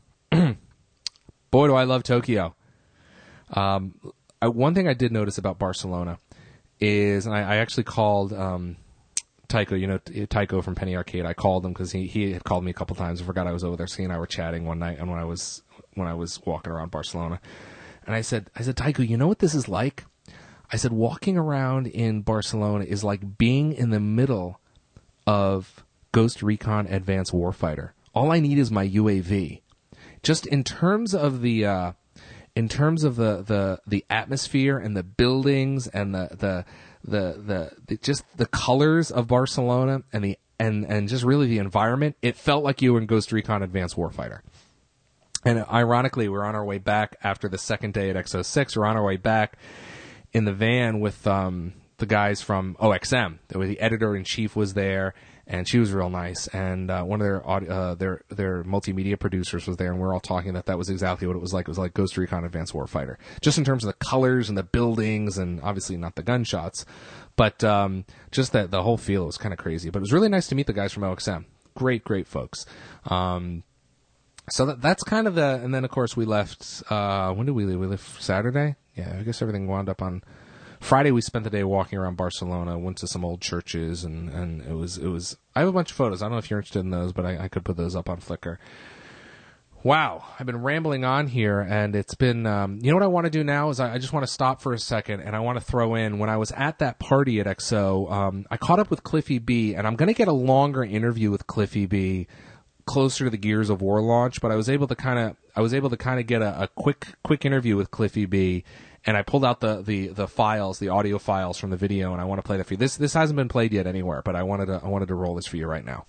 Boy, do I love Tokyo. Um, I, one thing I did notice about Barcelona is, and I, I actually called um, Tycho, you know, Tycho from Penny Arcade. I called him because he, he had called me a couple times. I forgot I was over there. So he and I were chatting one night, and when I was when I was walking around Barcelona, and I said, I said, Tycho, you know what this is like? I said, walking around in Barcelona is like being in the middle of Ghost Recon Advanced Warfighter. All I need is my U A V. Just in terms of the, uh, in terms of the, the, the atmosphere and the buildings and the, the, the, the, the, just the colors of Barcelona and the, and, and just really the environment, it felt like you were in Ghost Recon Advanced Warfighter. And ironically, we're on our way back after the second day at X oh six. We're on our way back in the van with, um, the guys from O X M. The editor-in-chief was there, and she was real nice. And uh, one of their audio, uh, their their multimedia producers was there, and we we're all talking that that was exactly what it was like. It was like Ghost Recon Advanced Warfighter, just in terms of the colors and the buildings, and obviously not the gunshots, but um, just that the whole feel was kind of crazy. But it was really nice to meet the guys from O X M. Great, great folks. Um, so that, that's kind of the, and then of course we left. Uh, when did we leave? We left Saturday. Yeah, I guess everything wound up on Friday. We spent the day walking around Barcelona, went to some old churches, and, and it was, it was, I have a bunch of photos. I don't know if you're interested in those, but I, I could put those up on Flickr. Wow. I've been rambling on here, and it's been, um, you know what I want to do now is I, I just want to stop for a second, and I want to throw in, when I was at that party at X O, um, I caught up with Cliffy B, and I'm going to get a longer interview with Cliffy B closer to the Gears of War launch, but I was able to kind of, I was able to kind of get a, a quick, quick interview with Cliffy B. And I pulled out the, the, the files, the audio files from the video, and I want to play that for you. This this hasn't been played yet anywhere, but I wanted to I wanted to roll this for you right now.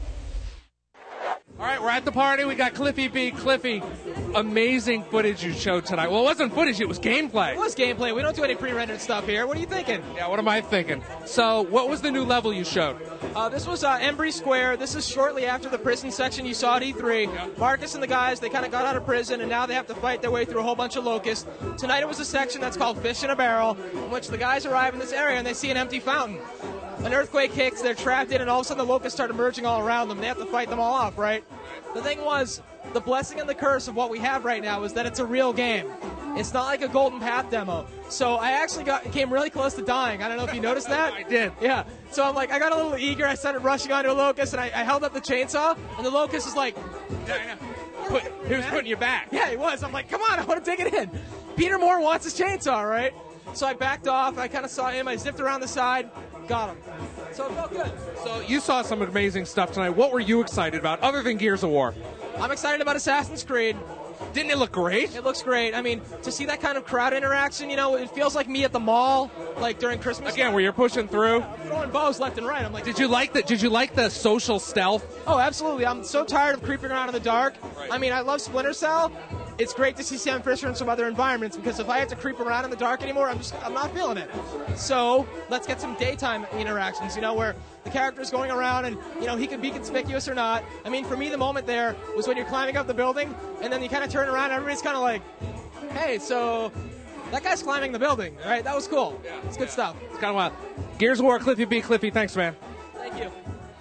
All right, we're at the party. We got Cliffy B. Cliffy, amazing footage you showed tonight. Well, it wasn't footage; it was gameplay. It was gameplay. We don't do any pre-rendered stuff here. What are you thinking? Yeah, what am I thinking? So, what was the new level you showed? Uh, this was uh, Embry Square. This is shortly after the prison section you saw at E three. Yep. Marcus and the guys, they kind of got out of prison, and now they have to fight their way through a whole bunch of locusts. Tonight it was a section that's called Fish in a Barrel, in which the guys arrive in this area and they see an empty fountain. An earthquake hits, they're trapped in, and all of a sudden the locusts start emerging all around them. They have to fight them all off, right? The thing was, the blessing and the curse of what we have right now is that it's a real game. It's not like a Golden Path demo. So I actually got came really close to dying. I don't know if you noticed that. I did. Yeah. So I'm like, I got a little eager. I started rushing onto a locust, and I, I held up the chainsaw, and the locust is like, yeah, I know. Put, he was putting you back. Yeah, he was. I'm like, come on, I want to take it in. Peter Moore wants his chainsaw, right? So I backed off. I kind of saw him. I zipped around the side, got him. So it felt good. So you saw some amazing stuff tonight. What were you excited about, other than Gears of War? I'm excited about Assassin's Creed. Didn't it look great? It looks great. I mean, to see that kind of crowd interaction, you know, it feels like me at the mall, like during Christmas. Again, where you're pushing through, I'm throwing bows left and right. I'm like, did you like the Did you like the social stealth? Oh, absolutely. I'm so tired of creeping around in the dark. Right. I mean, I love Splinter Cell. It's great to see Sam Fisher in some other environments, because if I have to creep around in the dark anymore, I'm just I'm not feeling it. So let's get some daytime interactions, you know, where the character's going around and, you know, he can be conspicuous or not. I mean, for me, the moment there was when you're climbing up the building, and then you kind of turn around, and everybody's kind of like, hey, so that guy's climbing the building, right? That was cool. Yeah, it's good yeah. stuff. It's kind of wild. Gears of War, Cliffy B. Cliffy, thanks, man. Thank you.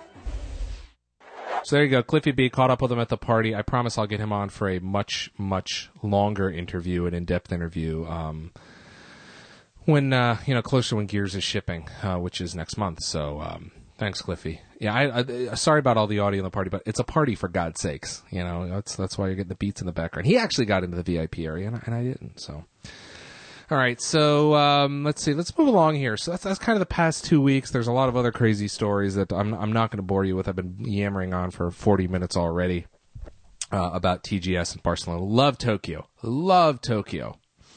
So there you go. Cliffy B. Caught up with him at the party. I promise I'll get him on for a much, much longer interview, an in-depth interview, um, when, uh, you know, closer to when Gears is shipping, uh, which is next month. So, um, thanks, Cliffy. Yeah, I, I, sorry about all the audio in the party, but it's a party, for God's sakes. You know, that's that's why you're getting the beats in the background. He actually got into the V I P area, and I, and I didn't. So, all right. So um, let's see. Let's move along here. So that's that's kind of the past two weeks. There's a lot of other crazy stories that I'm I'm not going to bore you with. I've been yammering on for forty minutes already uh, about T G S in Barcelona. Love Tokyo. Love Tokyo.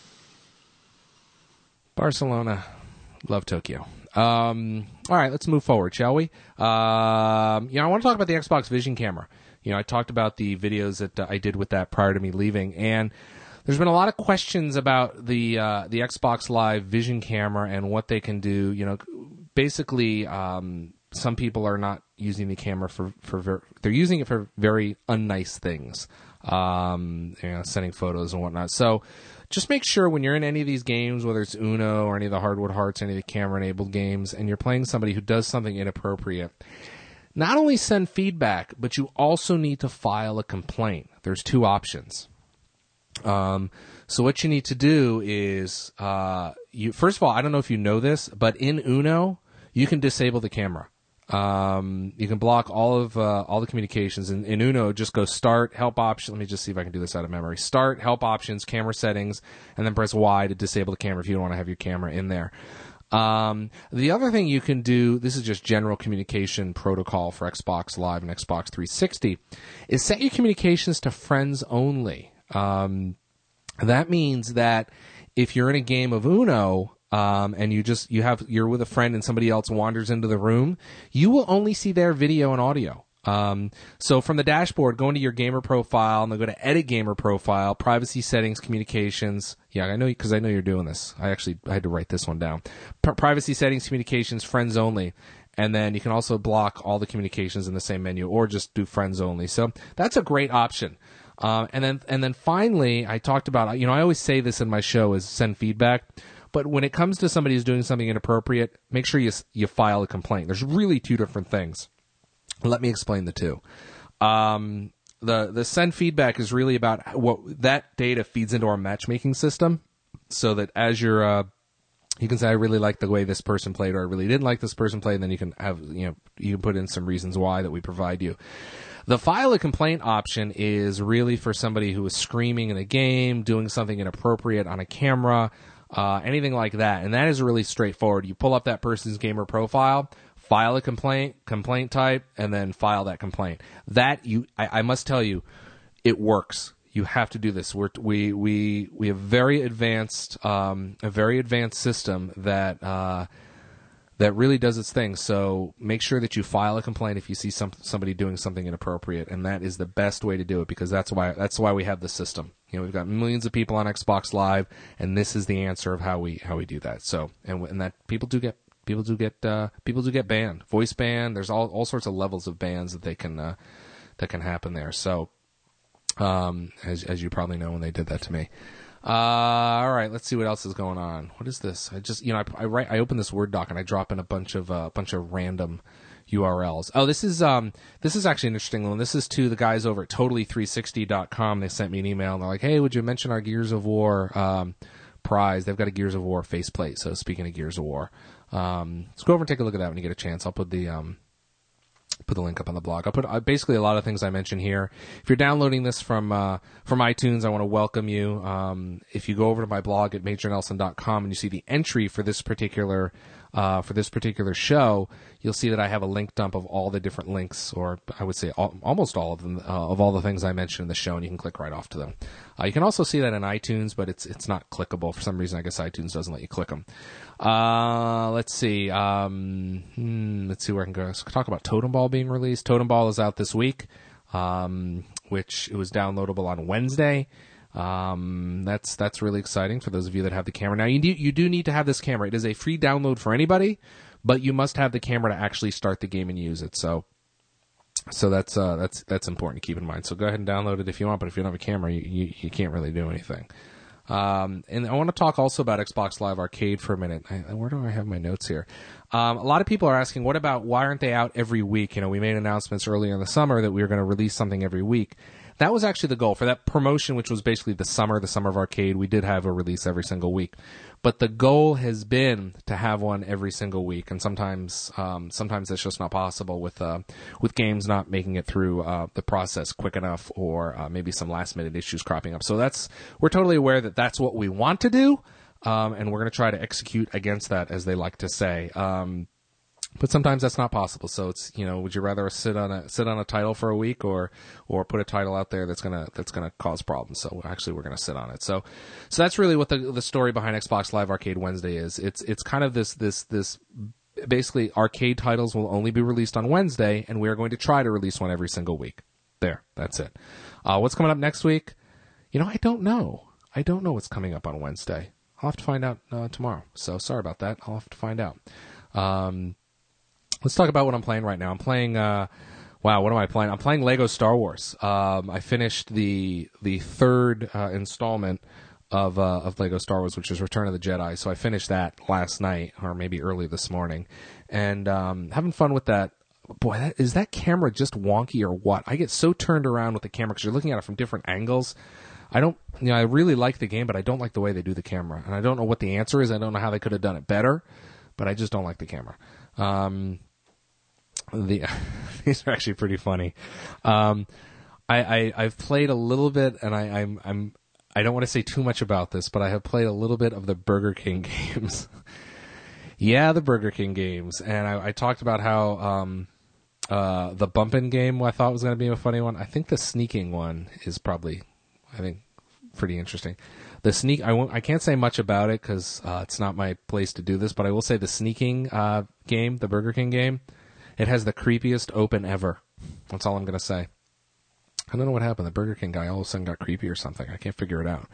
Barcelona. Love Tokyo. Um, all right, let's move forward, shall we? Um, you know, I want to talk about the Xbox Vision camera. You know, I talked about the videos that uh, I did with that prior to me leaving, and there's been a lot of questions about the uh, the Xbox Live Vision camera and what they can do. You know, basically, um, some people are not using the camera for for ver- they're using it for very unnice things, um, you know, sending photos and whatnot. So just make sure when you're in any of these games, whether it's Uno or any of the Hardwood Hearts, any of the camera-enabled games, and you're playing somebody who does something inappropriate, not only send feedback, but you also need to file a complaint. There's two options. Um, so what you need to do is, uh, you first of all, I don't know if you know this, but in Uno, you can disable the camera. Um, you can block all of uh, all the communications. In, in Uno, just go Start, Help Options. Let me just see if I can do this out of memory. Start, Help Options, Camera Settings, and then press Y to disable the camera if you don't want to have your camera in there. Um, the other thing you can do, this is just general communication protocol for Xbox Live and Xbox three sixty, is set your communications to friends only. Um, that means that if you're in a game of Uno, Um, and you just, you have, you're with a friend and somebody else wanders into the room, you will only see their video and audio. Um, so from the dashboard, go into your gamer profile and then go to edit gamer profile, privacy settings, communications. Yeah, I know, cause I know you're doing this. I actually, I had to write this one down. P- privacy settings, communications, friends only. And then you can also block all the communications in the same menu or just do friends only. So that's a great option. Um, and then, and then finally, I talked about, you know, I always say this in my show is send feedback. But when it comes to somebody who's doing something inappropriate, make sure you you file a complaint. There's really two different things. Let me explain the two. Um, the the send feedback is really about what that data feeds into our matchmaking system, so that as you're, uh, you can say I really like the way this person played, or I really didn't like this person play, and then you can have you know you can put in some reasons why that we provide you. The file a complaint option is really for somebody who is screaming in a game, doing something inappropriate on a camera. Uh, anything like that. And that is really straightforward. You pull up that person's gamer profile, file a complaint, complaint type, and then file that complaint. That, you, I, I must tell you, it works. You have to do this. We're, we, we, we have very advanced, um, a very advanced system that, uh, that really does its thing. So make sure that you file a complaint if you see some, somebody doing something inappropriate. And that is the best way to do it, because that's why, that's why we have the system. You know, we've got millions of people on Xbox Live, and this is the answer of how we how we do that. So, and and that people do get people do get uh, people do get banned, voice ban. There's all all sorts of levels of bans that they can uh, that can happen there. So, um, as as you probably know, when they did that to me. Uh, all right, let's see what else is going on. What is this? I just you know I, I write I open this Word doc and I drop in a bunch of a uh, bunch of random U R Ls. Oh, this is um this is actually an interesting one. This is to the guys over at totally three sixty dot com. They sent me an email and they're like, "Hey, would you mention our Gears of War um prize?" They've got a Gears of War faceplate. So speaking of Gears of War, um let's go over and take a look at that when you get a chance. I'll put the um put the link up on the blog. I'll put uh, basically a lot of things I mentioned here. If you're downloading this from uh from iTunes, I want to welcome you. Um if you go over to my blog at major nelson dot com and you see the entry for this particular Uh, for this particular show, you'll see that I have a link dump of all the different links, or I would say all, almost all of them, uh, of all the things I mentioned in the show, and you can click right off to them. Uh, you can also see that in iTunes, but it's it's not clickable. For some reason, I guess iTunes doesn't let you click them. Uh, let's see. Um, hmm, let's see where I can go. Let's talk about Totem Ball being released. Totem Ball is out this week, um, which it was downloadable on Wednesday. Um, that's, that's really exciting for those of you that have the camera. Now you do, you do need to have this camera. It is a free download for anybody, but you must have the camera to actually start the game and use it. So, so that's, uh, that's, that's important to keep in mind. So go ahead and download it if you want, but if you don't have a camera, you, you, you can't really do anything. Um, and I want to talk also about Xbox Live Arcade for a minute. I, where do I have my notes here? Um, a lot of people are asking, what about, why aren't they out every week? You know, we made announcements earlier in the summer that we were going to release something every week. That was actually the goal for that promotion, which was basically the summer, the summer of arcade. We did have a release every single week, but the goal has been to have one every single week. And sometimes, um, sometimes that's just not possible with, uh, with games not making it through, uh, the process quick enough, or, uh, maybe some last minute issues cropping up. So that's, we're totally aware that that's what we want to do. Um, and we're going to try to execute against that, as they like to say. Um, But sometimes that's not possible. So it's, you know, would you rather sit on a sit on a title for a week, or or put a title out there that's gonna that's gonna cause problems? So actually, we're gonna sit on it. So so that's really what the the story behind Xbox Live Arcade Wednesday is. It's it's kind of this this this basically arcade titles will only be released on Wednesday, and we are going to try to release one every single week. There, that's it. Uh, what's coming up next week? You know, I don't know. I don't know what's coming up on Wednesday. I'll have to find out uh, tomorrow. So sorry about that. I'll have to find out. Um, Let's talk about what I'm playing right now. I'm playing, uh, wow, what am I playing? I'm playing Lego Star Wars. Um, I finished the the third uh, installment of uh, of Lego Star Wars, which is Return of the Jedi. So I finished that last night, or maybe early this morning, and um, having fun with that. Boy, that, is that camera just wonky or what? I get so turned around with the camera because you're looking at it from different angles. I don't, you know, I really like the game, but I don't like the way they do the camera, and I don't know what the answer is. I don't know how they could have done it better, but I just don't like the camera. Um, the these are actually pretty funny. Um, I, I I've played a little bit, and I, I'm I'm I don't want to say too much about this, but I have played a little bit of the Burger King games. Yeah, the Burger King games, and I, I talked about how um, uh, the bumping game I thought was going to be a funny one. I think the sneaking one is probably, I think, pretty interesting. The sneak, I won't, I can't say much about it because uh, it's not my place to do this, but I will say the sneaking uh, game, the Burger King game, it has the creepiest open ever. That's all I'm going to say. I don't know what happened. The Burger King guy all of a sudden got creepy or something. I can't figure it out.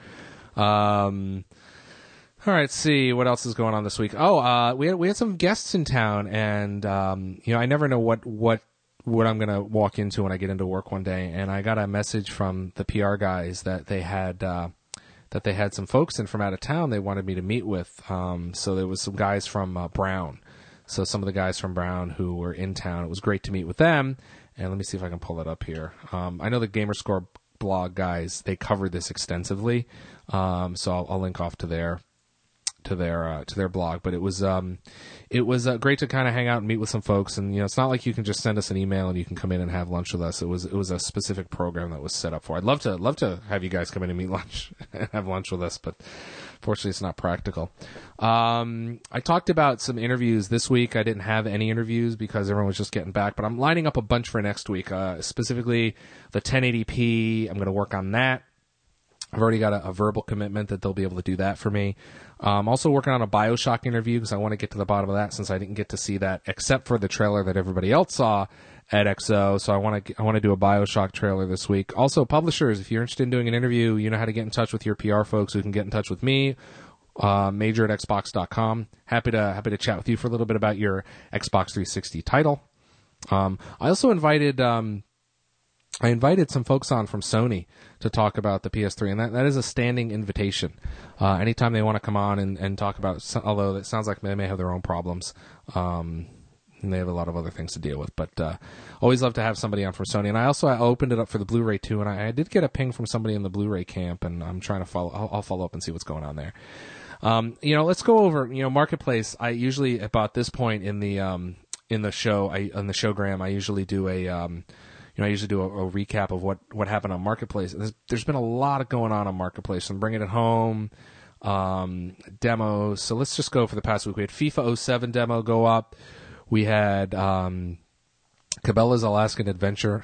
Um, all right, let's see what else is going on this week. Oh, uh, we had we had some guests in town, and um, you know, I never know what what what I'm going to walk into when I get into work one day. And I got a message from the P R guys that they had uh, that they had some folks in from out of town they wanted me to meet with. Um, so there was some guys from uh, Brown. So some of the guys from Brown who were in town. It was great to meet with them. And let me see if I can pull it up here. Um, I know the Gamerscore blog guys, they covered this extensively. Um, so I'll, I'll link off to their to their uh, to their blog. But it was um, it was uh, great to kind of hang out and meet with some folks. And you know, it's not like you can just send us an email and you can come in and have lunch with us. It was it was a specific program that was set up for. I'd love to love to have you guys come in and meet lunch and have lunch with us, but fortunately, it's not practical. Um, I talked about some interviews this week. I didn't have any interviews because everyone was just getting back, but I'm lining up a bunch for next week. Uh, specifically, the ten eighty p. I'm going to work on that. I've already got a, a verbal commitment that they'll be able to do that for me. I'm um, also working on a BioShock interview because I want to get to the bottom of that since I didn't get to see that except for the trailer that everybody else saw at X O. So I want to I want to do a BioShock trailer this week. Also, publishers, if you're interested in doing an interview, you know how to get in touch with your P R folks who can get in touch with me. Uh, major at xbox dot com. Happy to happy to chat with you for a little bit about your Xbox three sixty title. Um, I also invited um, I invited some folks on from Sony to talk about the P S three, and that, that is a standing invitation. Uh, anytime they want to come on and, and talk about it, although it sounds like they may have their own problems, um, and they have a lot of other things to deal with. But uh, always love to have somebody on from Sony. And I also I opened it up for the Blu-ray too, and I, I did get a ping from somebody in the Blu-ray camp, and I'm trying to follow. I'll, I'll follow up and see what's going on there. Um, you know, let's go over you know Marketplace. I usually about this point in the um, in the show, I on the showgram, I usually do a um, you know I usually do a, a recap of what, what happened on Marketplace. There's, there's been a lot of going on on Marketplace. I'm bringing it home. Um, demos. So let's just go for the past week. We had FIFA oh seven demo go up. We had um, Cabela's Alaskan Adventure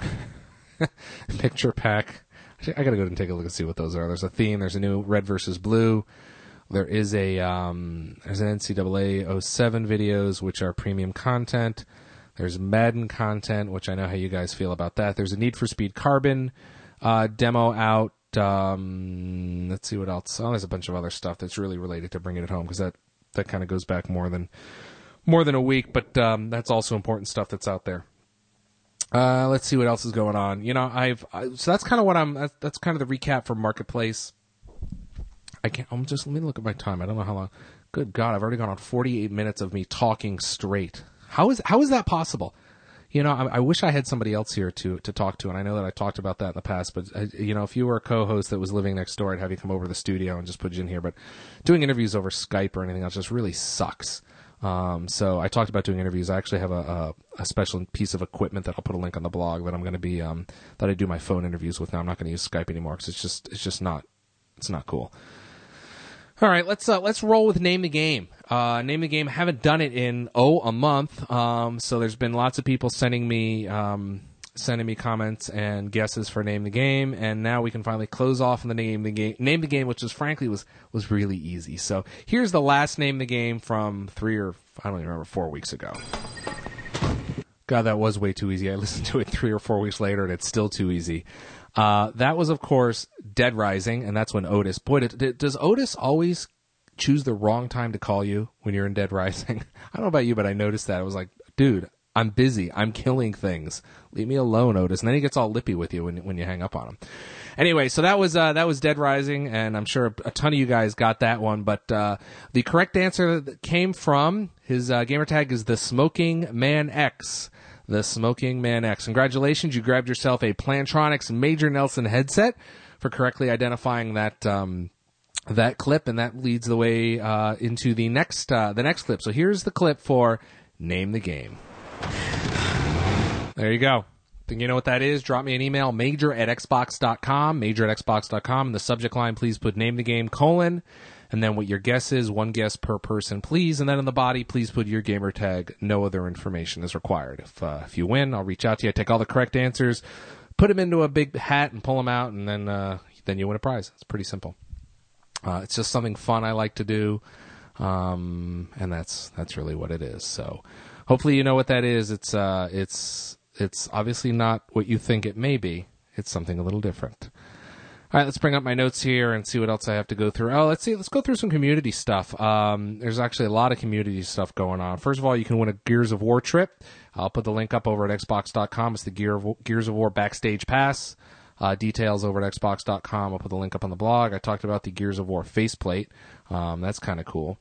picture pack. I got to go and take a look and see what those are. There's a theme. There's a new Red versus Blue. There is a um, there's an N C double A oh seven videos, which are premium content. There's Madden content, which I know how you guys feel about that. There's a Need for Speed Carbon uh, demo out. Um, let's see what else. Oh, there's a bunch of other stuff that's really related to Bringing It Home because that, that kind of goes back more than more than a week, but um, that's also important stuff that's out there. Uh, let's see what else is going on. You know, I've I, so that's kind of what I'm. That's, that's kind of the recap for Marketplace. I can't. I'm just let me look at my time. I don't know how long. Good God, I've already gone on forty-eight minutes of me talking straight. How is how is that possible? You know, I, I wish I had somebody else here to to talk to, and I know that I talked about that in the past. But uh, you know, if you were a co-host that was living next door, I'd have you come over to the studio and just put you in here. But doing interviews over Skype or anything else just really sucks. Um, so I talked about doing interviews. I actually have a, a, a special piece of equipment that I'll put a link on the blog that I'm going to be um, that I do my phone interviews with now. I'm not going to use Skype anymore because it's just it's just not it's not cool. All right, let's uh, let's roll with Name the Game. Uh, Name the Game. Haven't done it in oh a month. Um, so there's been lots of people sending me um, sending me comments and guesses for Name the Game, and now we can finally close off on the Name the Game. Name the Game, which was frankly was was really easy. So here's the last Name the Game from three or I don't even remember four weeks ago. God, that was way too easy. I listened to it three or four weeks later, and it's still too easy. Uh, that was, of course, Dead Rising, and that's when Otis... Boy, did, did, does Otis always choose the wrong time to call you when you're in Dead Rising? I don't know about you, but I noticed that. I was like, dude, I'm busy. I'm killing things. Leave me alone, Otis. And then he gets all lippy with you when when you hang up on him. Anyway, so that was uh, that was Dead Rising, and I'm sure a, a ton of you guys got that one. But uh, the correct answer that came from his uh, gamer tag is the Smoking Man X. The Smoking Man X. Congratulations, you grabbed yourself a Plantronics Major Nelson headset for correctly identifying that um, that clip, and that leads the way uh, into the next uh, the next clip. So here's the clip for Name the Game. There you go. Think you know what that is? Drop me an email, major at xbox dot com, major at xbox dot com. In the subject line, please put name the game, colon, and then what your guess is, one guess per person, please. And then in the body, please put your gamer tag. No other information is required. If uh, if you win, I'll reach out to you. I take all the correct answers, put them into a big hat and pull them out, and then uh, then you win a prize. It's pretty simple. Uh, it's just something fun I like to do, um, and that's that's really what it is. So hopefully you know what that is. It's uh, it's it's obviously not what you think it may be. It's something a little different. All right, let's bring up my notes here and see what else I have to go through. Oh, let's see. Let's go through some community stuff. Um, there's actually a lot of community stuff going on. First of all, you can win a Gears of War trip. I'll put the link up over at xbox dot com. It's the Gear of, Gears of War Backstage Pass. Uh, details over at xbox dot com. I'll put the link up on the blog. I talked about the Gears of War faceplate. Um, that's kind of cool.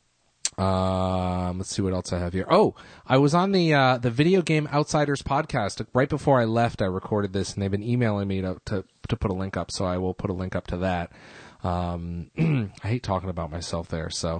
Um, let's see what else I have here. Oh, I was on the uh, the Video Game Outsiders podcast right before I left. I recorded this, and they've been emailing me to to, to put a link up, so I will put a link up to that. Um, I hate talking about myself there. So,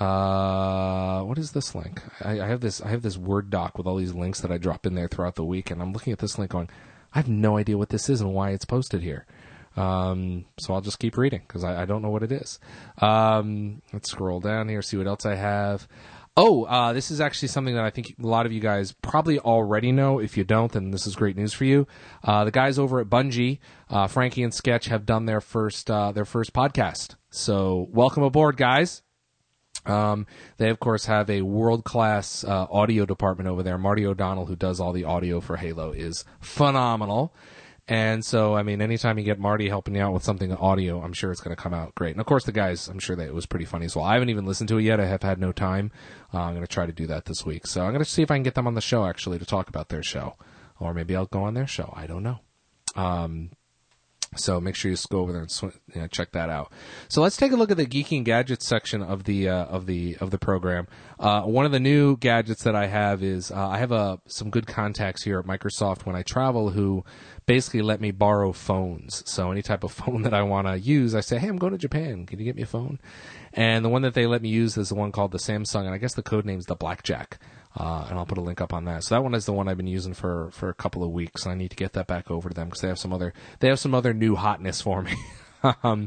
uh, what is this link? I, I have this I have this Word doc with all these links that I drop in there throughout the week, and I'm looking at this link going, I have no idea what this is and why it's posted here. Um, so I'll just keep reading because I, I don't know what it is. Um, let's scroll down here, see what else I have. Oh, uh, this is actually something that I think a lot of you guys probably already know. If you don't, then this is great news for you. Uh, the guys over at Bungie, uh, Frankie and Sketch, have done their first, uh, their first podcast. So welcome aboard, guys. Um, they, of course, have a world-class uh, audio department over there. Marty O'Donnell, who does all the audio for Halo, is phenomenal. And so, I mean, anytime you get Marty helping you out with something audio, I'm sure it's going to come out great. And, of course, the guys, I'm sure that it was pretty funny as well. I haven't even listened to it yet. I have had no time. Uh, I'm going to try to do that this week. So I'm going to see if I can get them on the show, actually, to talk about their show. Or maybe I'll go on their show. I don't know. Um... So make sure you just go over there and sw- you know, check that out. So let's take a look at the Geeky and Gadgets section of the uh, of the of the program. Uh, one of the new gadgets that I have is uh, I have uh, some good contacts here at Microsoft when I travel who basically let me borrow phones. So any type of phone that I want to use, I say, hey, I'm going to Japan. Can you get me a phone? And the one that they let me use is the one called the Samsung, and I guess the code name's the Blackjack. Uh, and I'll put a link up on that. So that one is the one I've been using for, for a couple of weeks. I need to get that back over to them because they have some other they have some other new hotness for me. um,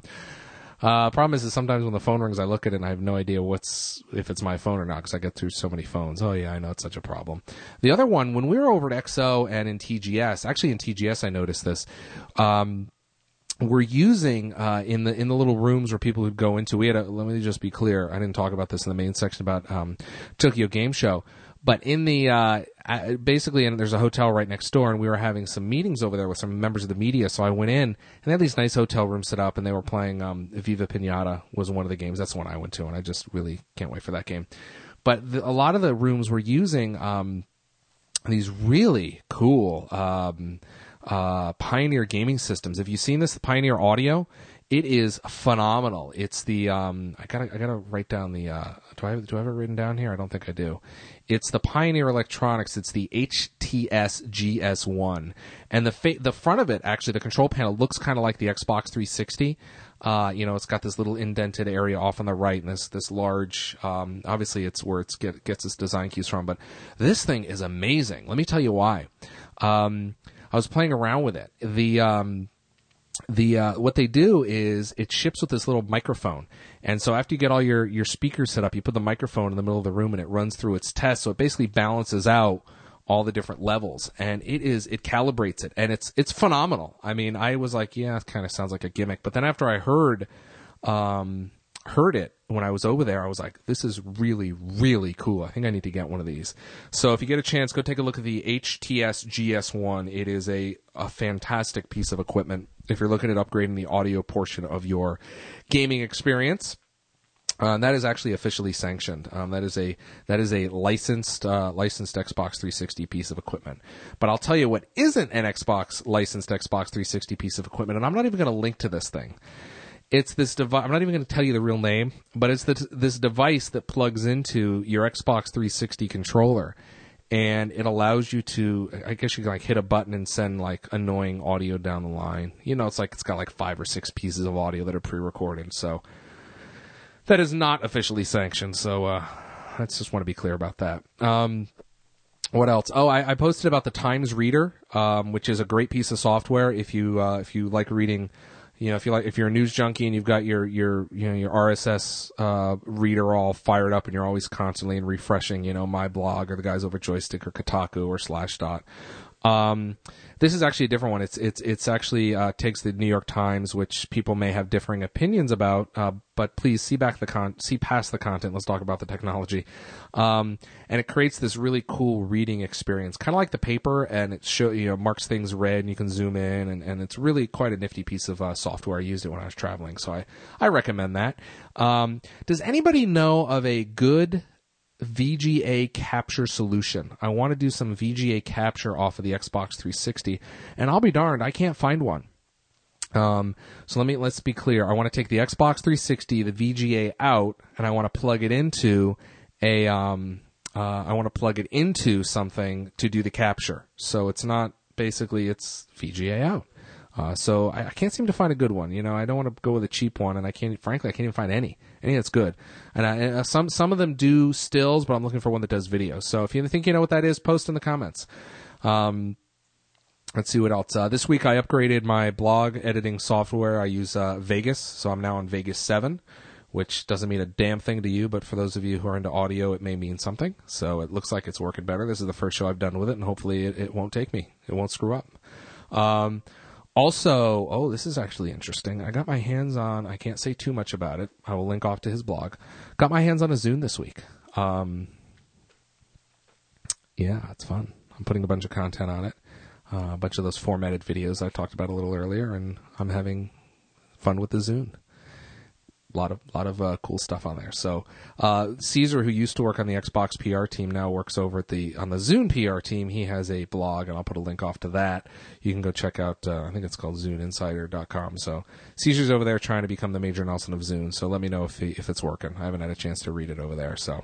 uh, problem is, is sometimes when the phone rings, I look at it and I have no idea what's if it's my phone or not because I get through so many phones. Oh yeah, I know it's such a problem. The other one, when we were over at X O and in T G S, actually in T G S I noticed this. Um, We're using uh, in the in the little rooms where people would go into. We had a, let me just be clear. I didn't talk about this in the main section about um, Tokyo Game Show, but in the uh, basically, and there's a hotel right next door, and we were having some meetings over there with some members of the media. So I went in, and they had these nice hotel rooms set up, and they were playing um, Viva Pinata was one of the games. That's the one I went to, and I just really can't wait for that game. But the, a lot of the rooms were using um, these really cool. Um, Uh, Pioneer gaming systems. Have you seen this? The Pioneer Audio. It is phenomenal. It's the um, I gotta I gotta write down the uh, do I have, do I have it written down here? I don't think I do. It's the Pioneer Electronics. It's the H T S G S one, and the fa- the front of it actually the control panel looks kind of like the Xbox three sixty. Uh, you know, it's got this little indented area off on the right, and this this large. Um, obviously, it's where it get, gets its design cues from. But this thing is amazing. Let me tell you why. Um, I was playing around with it. The um, the uh, what they do is it ships with this little microphone, and so after you get all your, your speakers set up, you put the microphone in the middle of the room, and it runs through its test. So it basically balances out all the different levels, and it is it calibrates it, and it's it's phenomenal. I mean, I was like, yeah, it kind of sounds like a gimmick, but then after I heard um, heard it when I was over there, I was like, this is really, really cool. I think I need to get one of these. So if you get a chance, go take a look at the H T S G S one. It is a, a fantastic piece of equipment if you're looking at upgrading the audio portion of your gaming experience. Uh, and that is actually officially sanctioned. Um, that is a that is a licensed uh, licensed Xbox three sixty piece of equipment. But I'll tell you what isn't an Xbox licensed Xbox three sixty piece of equipment, and I'm not even going to link to this thing. It's this device. I'm not even going to tell you the real name, but it's the, this device that plugs into your Xbox three sixty controller, and it allows you to, I guess you can like hit a button and send like annoying audio down the line. You know, it's like it's got like five or six pieces of audio that are pre-recorded. So that is not officially sanctioned. So uh, I just want to be clear about that. Um, What else? Oh, I, I posted about the Times Reader, um, which is a great piece of software if you uh, if you like reading. You know, if you like, if you're a news junkie and you've got your your you know your R S S uh, reader all fired up and you're always constantly and refreshing, you know, my blog or the guys over at Joystick or Kotaku or Slashdot. Um, this is actually a different one. It's it's it's actually uh, takes the New York Times, which people may have differing opinions about, uh, but please see back the con see past the content. Let's talk about the technology, um, and it creates this really cool reading experience, kind of like the paper, and it show you know marks things red, and you can zoom in, and, and it's really quite a nifty piece of uh, software. I used it when I was traveling, so I I recommend that. Um, does anybody know of a good V G A capture solution? I want to do some V G A capture off of the Xbox three sixty, and I'll be darned, I can't find one. Um, so let me let's be clear. I want to take the Xbox three sixty, the V G A out, and I want to plug it into a. Um, uh, I want to plug it into something to do the capture. So it's not basically it's V G A out. Uh, so I, I can't seem to find a good one. You know, I don't want to go with a cheap one, and I can't. Frankly, I can't even find any. Any that's good. And, I, and uh, some some of them do stills, but I'm looking for one that does video. So if you think you know what that is, post in the comments. Um, let's see what else. Uh, this week I upgraded my blog editing software. I use uh, Vegas, so I'm now on Vegas seven, which doesn't mean a damn thing to you, but for those of you who are into audio, it may mean something. So it looks like it's working better. This is the first show I've done with it, and hopefully it, it won't take me. It won't screw up. Um, Also, oh, this is actually interesting. I got my hands on, I can't say too much about it. I will link off to his blog. Got my hands on a Zune this week. Um, yeah, it's fun. I'm putting a bunch of content on it. Uh, a bunch of those formatted videos I talked about a little earlier, and I'm having fun with the Zune. A lot of lot of uh, cool stuff on there. So uh, Caesar, who used to work on the Xbox P R team, now works over at the on the Zune P R team. He has a blog, and I'll put a link off to that. You can go check out. Uh, I think it's called Zune Insider dot com. So Caesar's over there trying to become the Major Nelson of Zune. So let me know if he, if it's working. I haven't had a chance to read it over there. So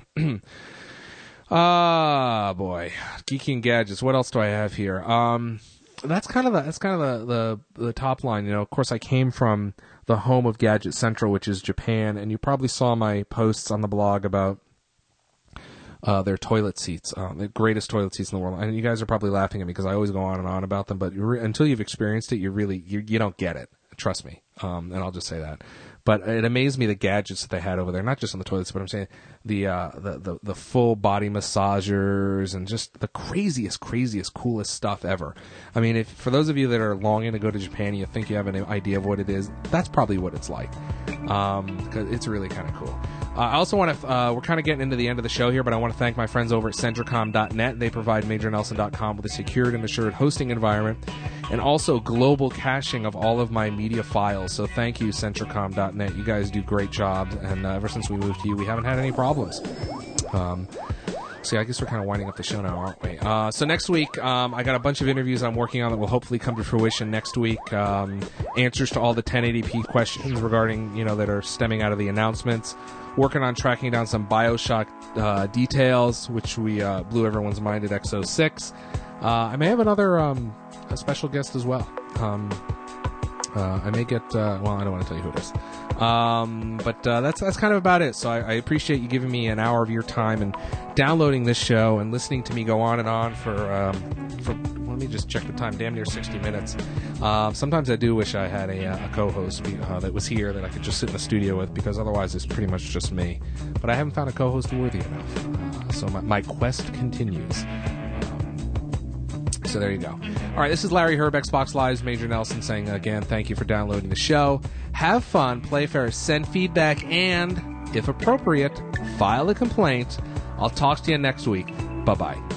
ah boy, Geeky and Gadgets. What else do I have here? Um, that's kind of the that's kind of the, the the top line. You know, of course, I came from the home of Gadget Central, which is Japan, and you probably saw my posts on the blog about uh, their toilet seats, um, the greatest toilet seats in the world. And you guys are probably laughing at me because I always go on and on about them, but re- until you've experienced it, you really you, you don't get it. Trust me, um, and I'll just say that. But it amazed me the gadgets that they had over there, not just on the toilets, but I'm saying the uh, the, the the full body massagers and just the craziest, craziest, coolest stuff ever. I mean, if for those of you that are longing to go to Japan, and you think you have an idea of what it is, that's probably what it's like. Um, 'cause it's really kind of cool. Uh, I also want to, uh, we're kind of getting into the end of the show here, but I want to thank my friends over at Centricom dot net. They provide Major Nelson dot com with a secured and assured hosting environment and also global caching of all of my media files. So thank you, Centricom dot net. You guys do great jobs, and uh, ever since we moved to you, we haven't had any problems. Um, so yeah, I guess we're kind of winding up the show now, aren't we? Uh, so next week, um, I got a bunch of interviews I'm working on that will hopefully come to fruition next week. Um, answers to all the ten eighty p questions regarding, you know, that are stemming out of the announcements. Working on tracking down some Bioshock uh, details, which we uh, blew everyone's mind at X O six. Uh, I may have another um, a special guest as well. Um, uh, I may get, uh, well, I don't want to tell you who it is. Um, but uh, that's that's kind of about it. So I, I appreciate you giving me an hour of your time and downloading this show and listening to me go on and on for, um, for let me just check the time, damn near sixty minutes. Uh, sometimes I do wish I had a, a co-host uh, that was here that I could just sit in the studio with, because otherwise it's pretty much just me. But I haven't found a co-host worthy enough. Uh, so my, my quest continues. So there you go. All right, this is Larry Herb, Xbox Live's Major Nelson, saying again, thank you for downloading the show. Have fun, play fair, send feedback, and, if appropriate, file a complaint. I'll talk to you next week. Bye-bye.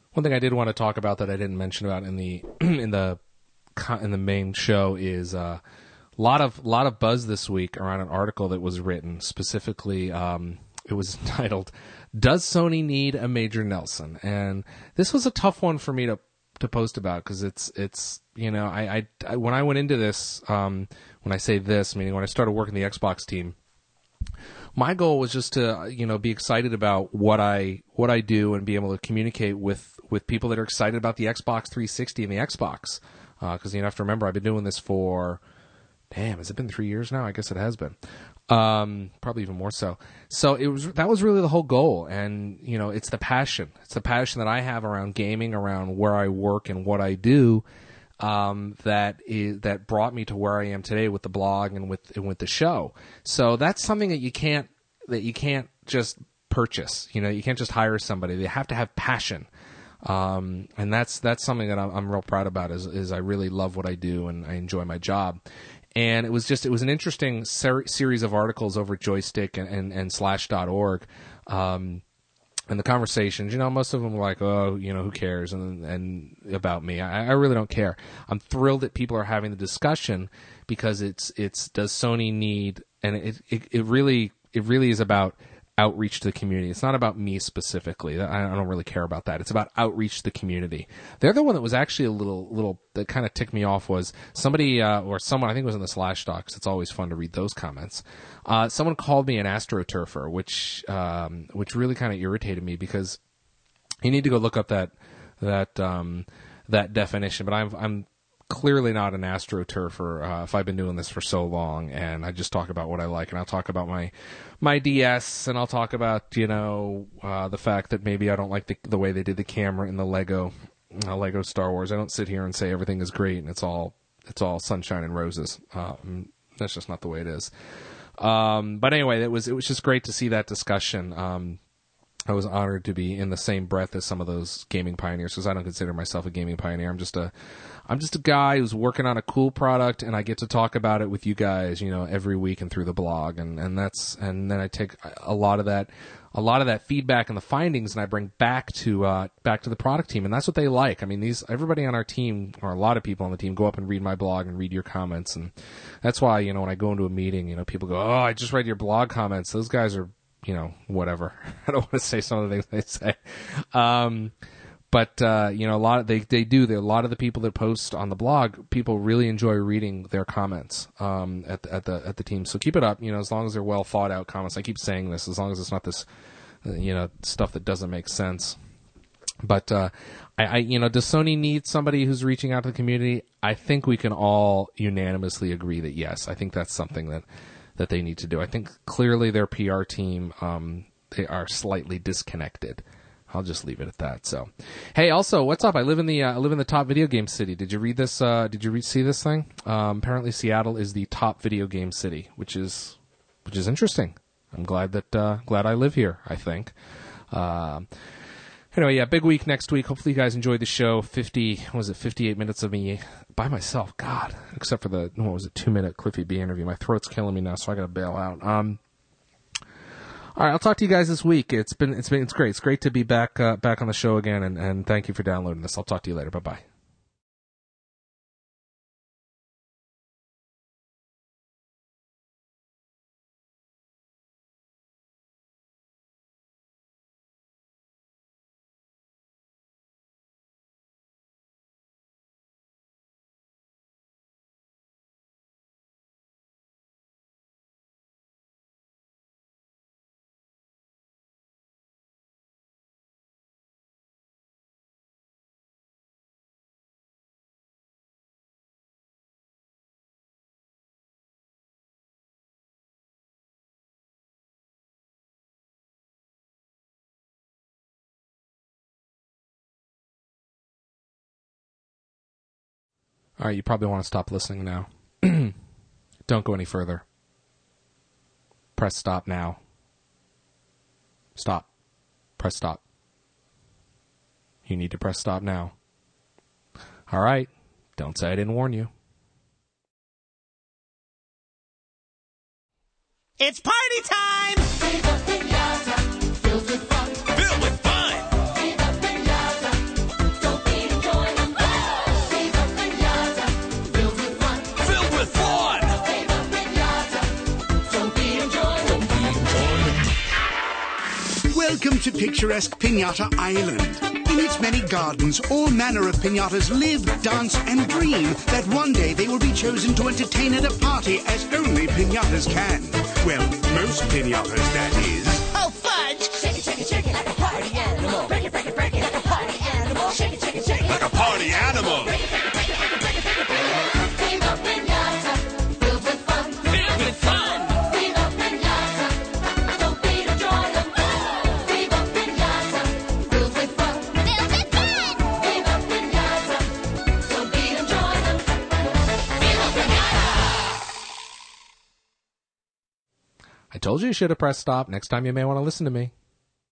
One thing I did want to talk about that I didn't mention about in the in the in the main show is a uh, lot of lot of buzz this week around an article that was written specifically. Um, it was titled, "Does Sony Need a Major Nelson?" And this was a tough one for me to to post about because it's it's you know I, I, I when I went into this um, when I say this meaning when I started working the Xbox team. My goal was just to, you know, be excited about what I what I do and be able to communicate with, with people that are excited about the Xbox three sixty and the Xbox. Because uh, you have to remember, I've been doing this for, damn, has it been three years now? I guess it has been. Um, probably even more so. So it was that was really the whole goal. And, you know, it's the passion. It's the passion that I have around gaming, around where I work and what I do. Um, that is that brought me to where I am today with the blog and with and with the show. So that's something that you can't that you can't just purchase. You know, you can't just hire somebody. They have to have passion, um, and that's that's something that I'm, I'm real proud about. Is is I really love what I do and I enjoy my job. And it was just it was an interesting ser- series of articles over at Joystick and and, and slash dot org. Um, And the conversations, you know, most of them were like, oh, you know, who cares? And and about me, I, I really don't care. I'm thrilled that people are having the discussion because it's it's does Sony need? And it it, it really it really is about outreach to the community. It's not about me specifically. I, I don't really care about that. It's about outreach to the community. The other one that was actually a little little that kind of ticked me off was somebody uh, or someone, I think it was in the Slash Docs. It's always fun to read those comments. Uh, someone called me an astroturfer, which um, which really kind of irritated me because you need to go look up that that um, that definition. But I'm I'm clearly not an astroturfer. Uh, if I've been doing this for so long, and I just talk about what I like, and I'll talk about my my D S, and I'll talk about you know uh, the fact that maybe I don't like the the way they did the camera in the Lego uh, Lego Star Wars. I don't sit here and say everything is great and it's all it's all sunshine and roses. Um, that's just not the way it is. Um, but anyway, it was it was just great to see that discussion. Um, I was honored to be in the same breath as some of those gaming pioneers, because I don't consider myself a gaming pioneer. I'm just a, I'm just a guy who's working on a cool product, and I get to talk about it with you guys, you know, every week and through the blog, and, and that's, and then I take a lot of that, a lot of that feedback and the findings, and I bring back to, uh, back to the product team, and that's what they like. I mean, these, everybody on our team, or a lot of people on the team, go up and read my blog and read your comments, and that's why, you know, when I go into a meeting, you know, people go, oh, I just read your blog comments. Those guys are, you know, whatever. I don't want to say some of the things they say. Um, but, uh, you know, a lot of, they, they do, a lot of the people that post on the blog, people really enjoy reading their comments, um, at the, at the, at the team. So keep it up, you know, as long as they're well thought out comments. I keep saying this, as long as it's not this, uh, you know, stuff that doesn't make sense. But, uh, I, I, you know, does Sony need somebody who's reaching out to the community? I think we can all unanimously agree that yes, I think that's something that, that they need to do. I think clearly their P R team, um, they are slightly disconnected. I'll just leave it at that. So, hey, also, what's up? I live in the uh, I live in the top video game city. Did you read this? Uh, did you re- see this thing? Um, apparently, Seattle is the top video game city, which is which is interesting. I'm glad that uh, glad I live here. I think. Uh, Anyway, yeah, big week next week. Hopefully you guys enjoyed the show. fifty, what was it, fifty-eight minutes of me by myself. God, except for the, what was it, two-minute Cliffy B interview. My throat's killing me now, so I got to bail out. Um, all right, I'll talk to you guys this week. It's been, it's been, it's great. It's great to be back, uh, back on the show again, and, and thank you for downloading this. I'll talk to you later. Bye-bye. All right, you probably want to stop listening now. Don't go any further. Press stop now. Stop. Press stop. You need to press stop now. All right. Don't say I didn't warn you. It's party time! Viva Pinata, filled with fun. Filled with fun! Viva Pinata, Welcome to picturesque Pinata Island. In its many gardens, all manner of pinatas live, dance, and dream that one day they will be chosen to entertain at a party as only pinatas can. Well, most pinatas, that is. Oh, fudge! Shake it, shake it, shake it like a party animal. Break it, break it, break it like a party animal. Shake it, shake it, shake it like a party animal. Break it, break it, break it, break it, break it, break it, break it. Viva Pinata, filled with fun. Filled with fun. Viva Pinata, so be to join them. Viva Pinata, filled with fun. Filled with fun. Viva Pinata, so be to join them. Viva Pinata. I told you you should have pressed stop. Next time you may want to listen to me.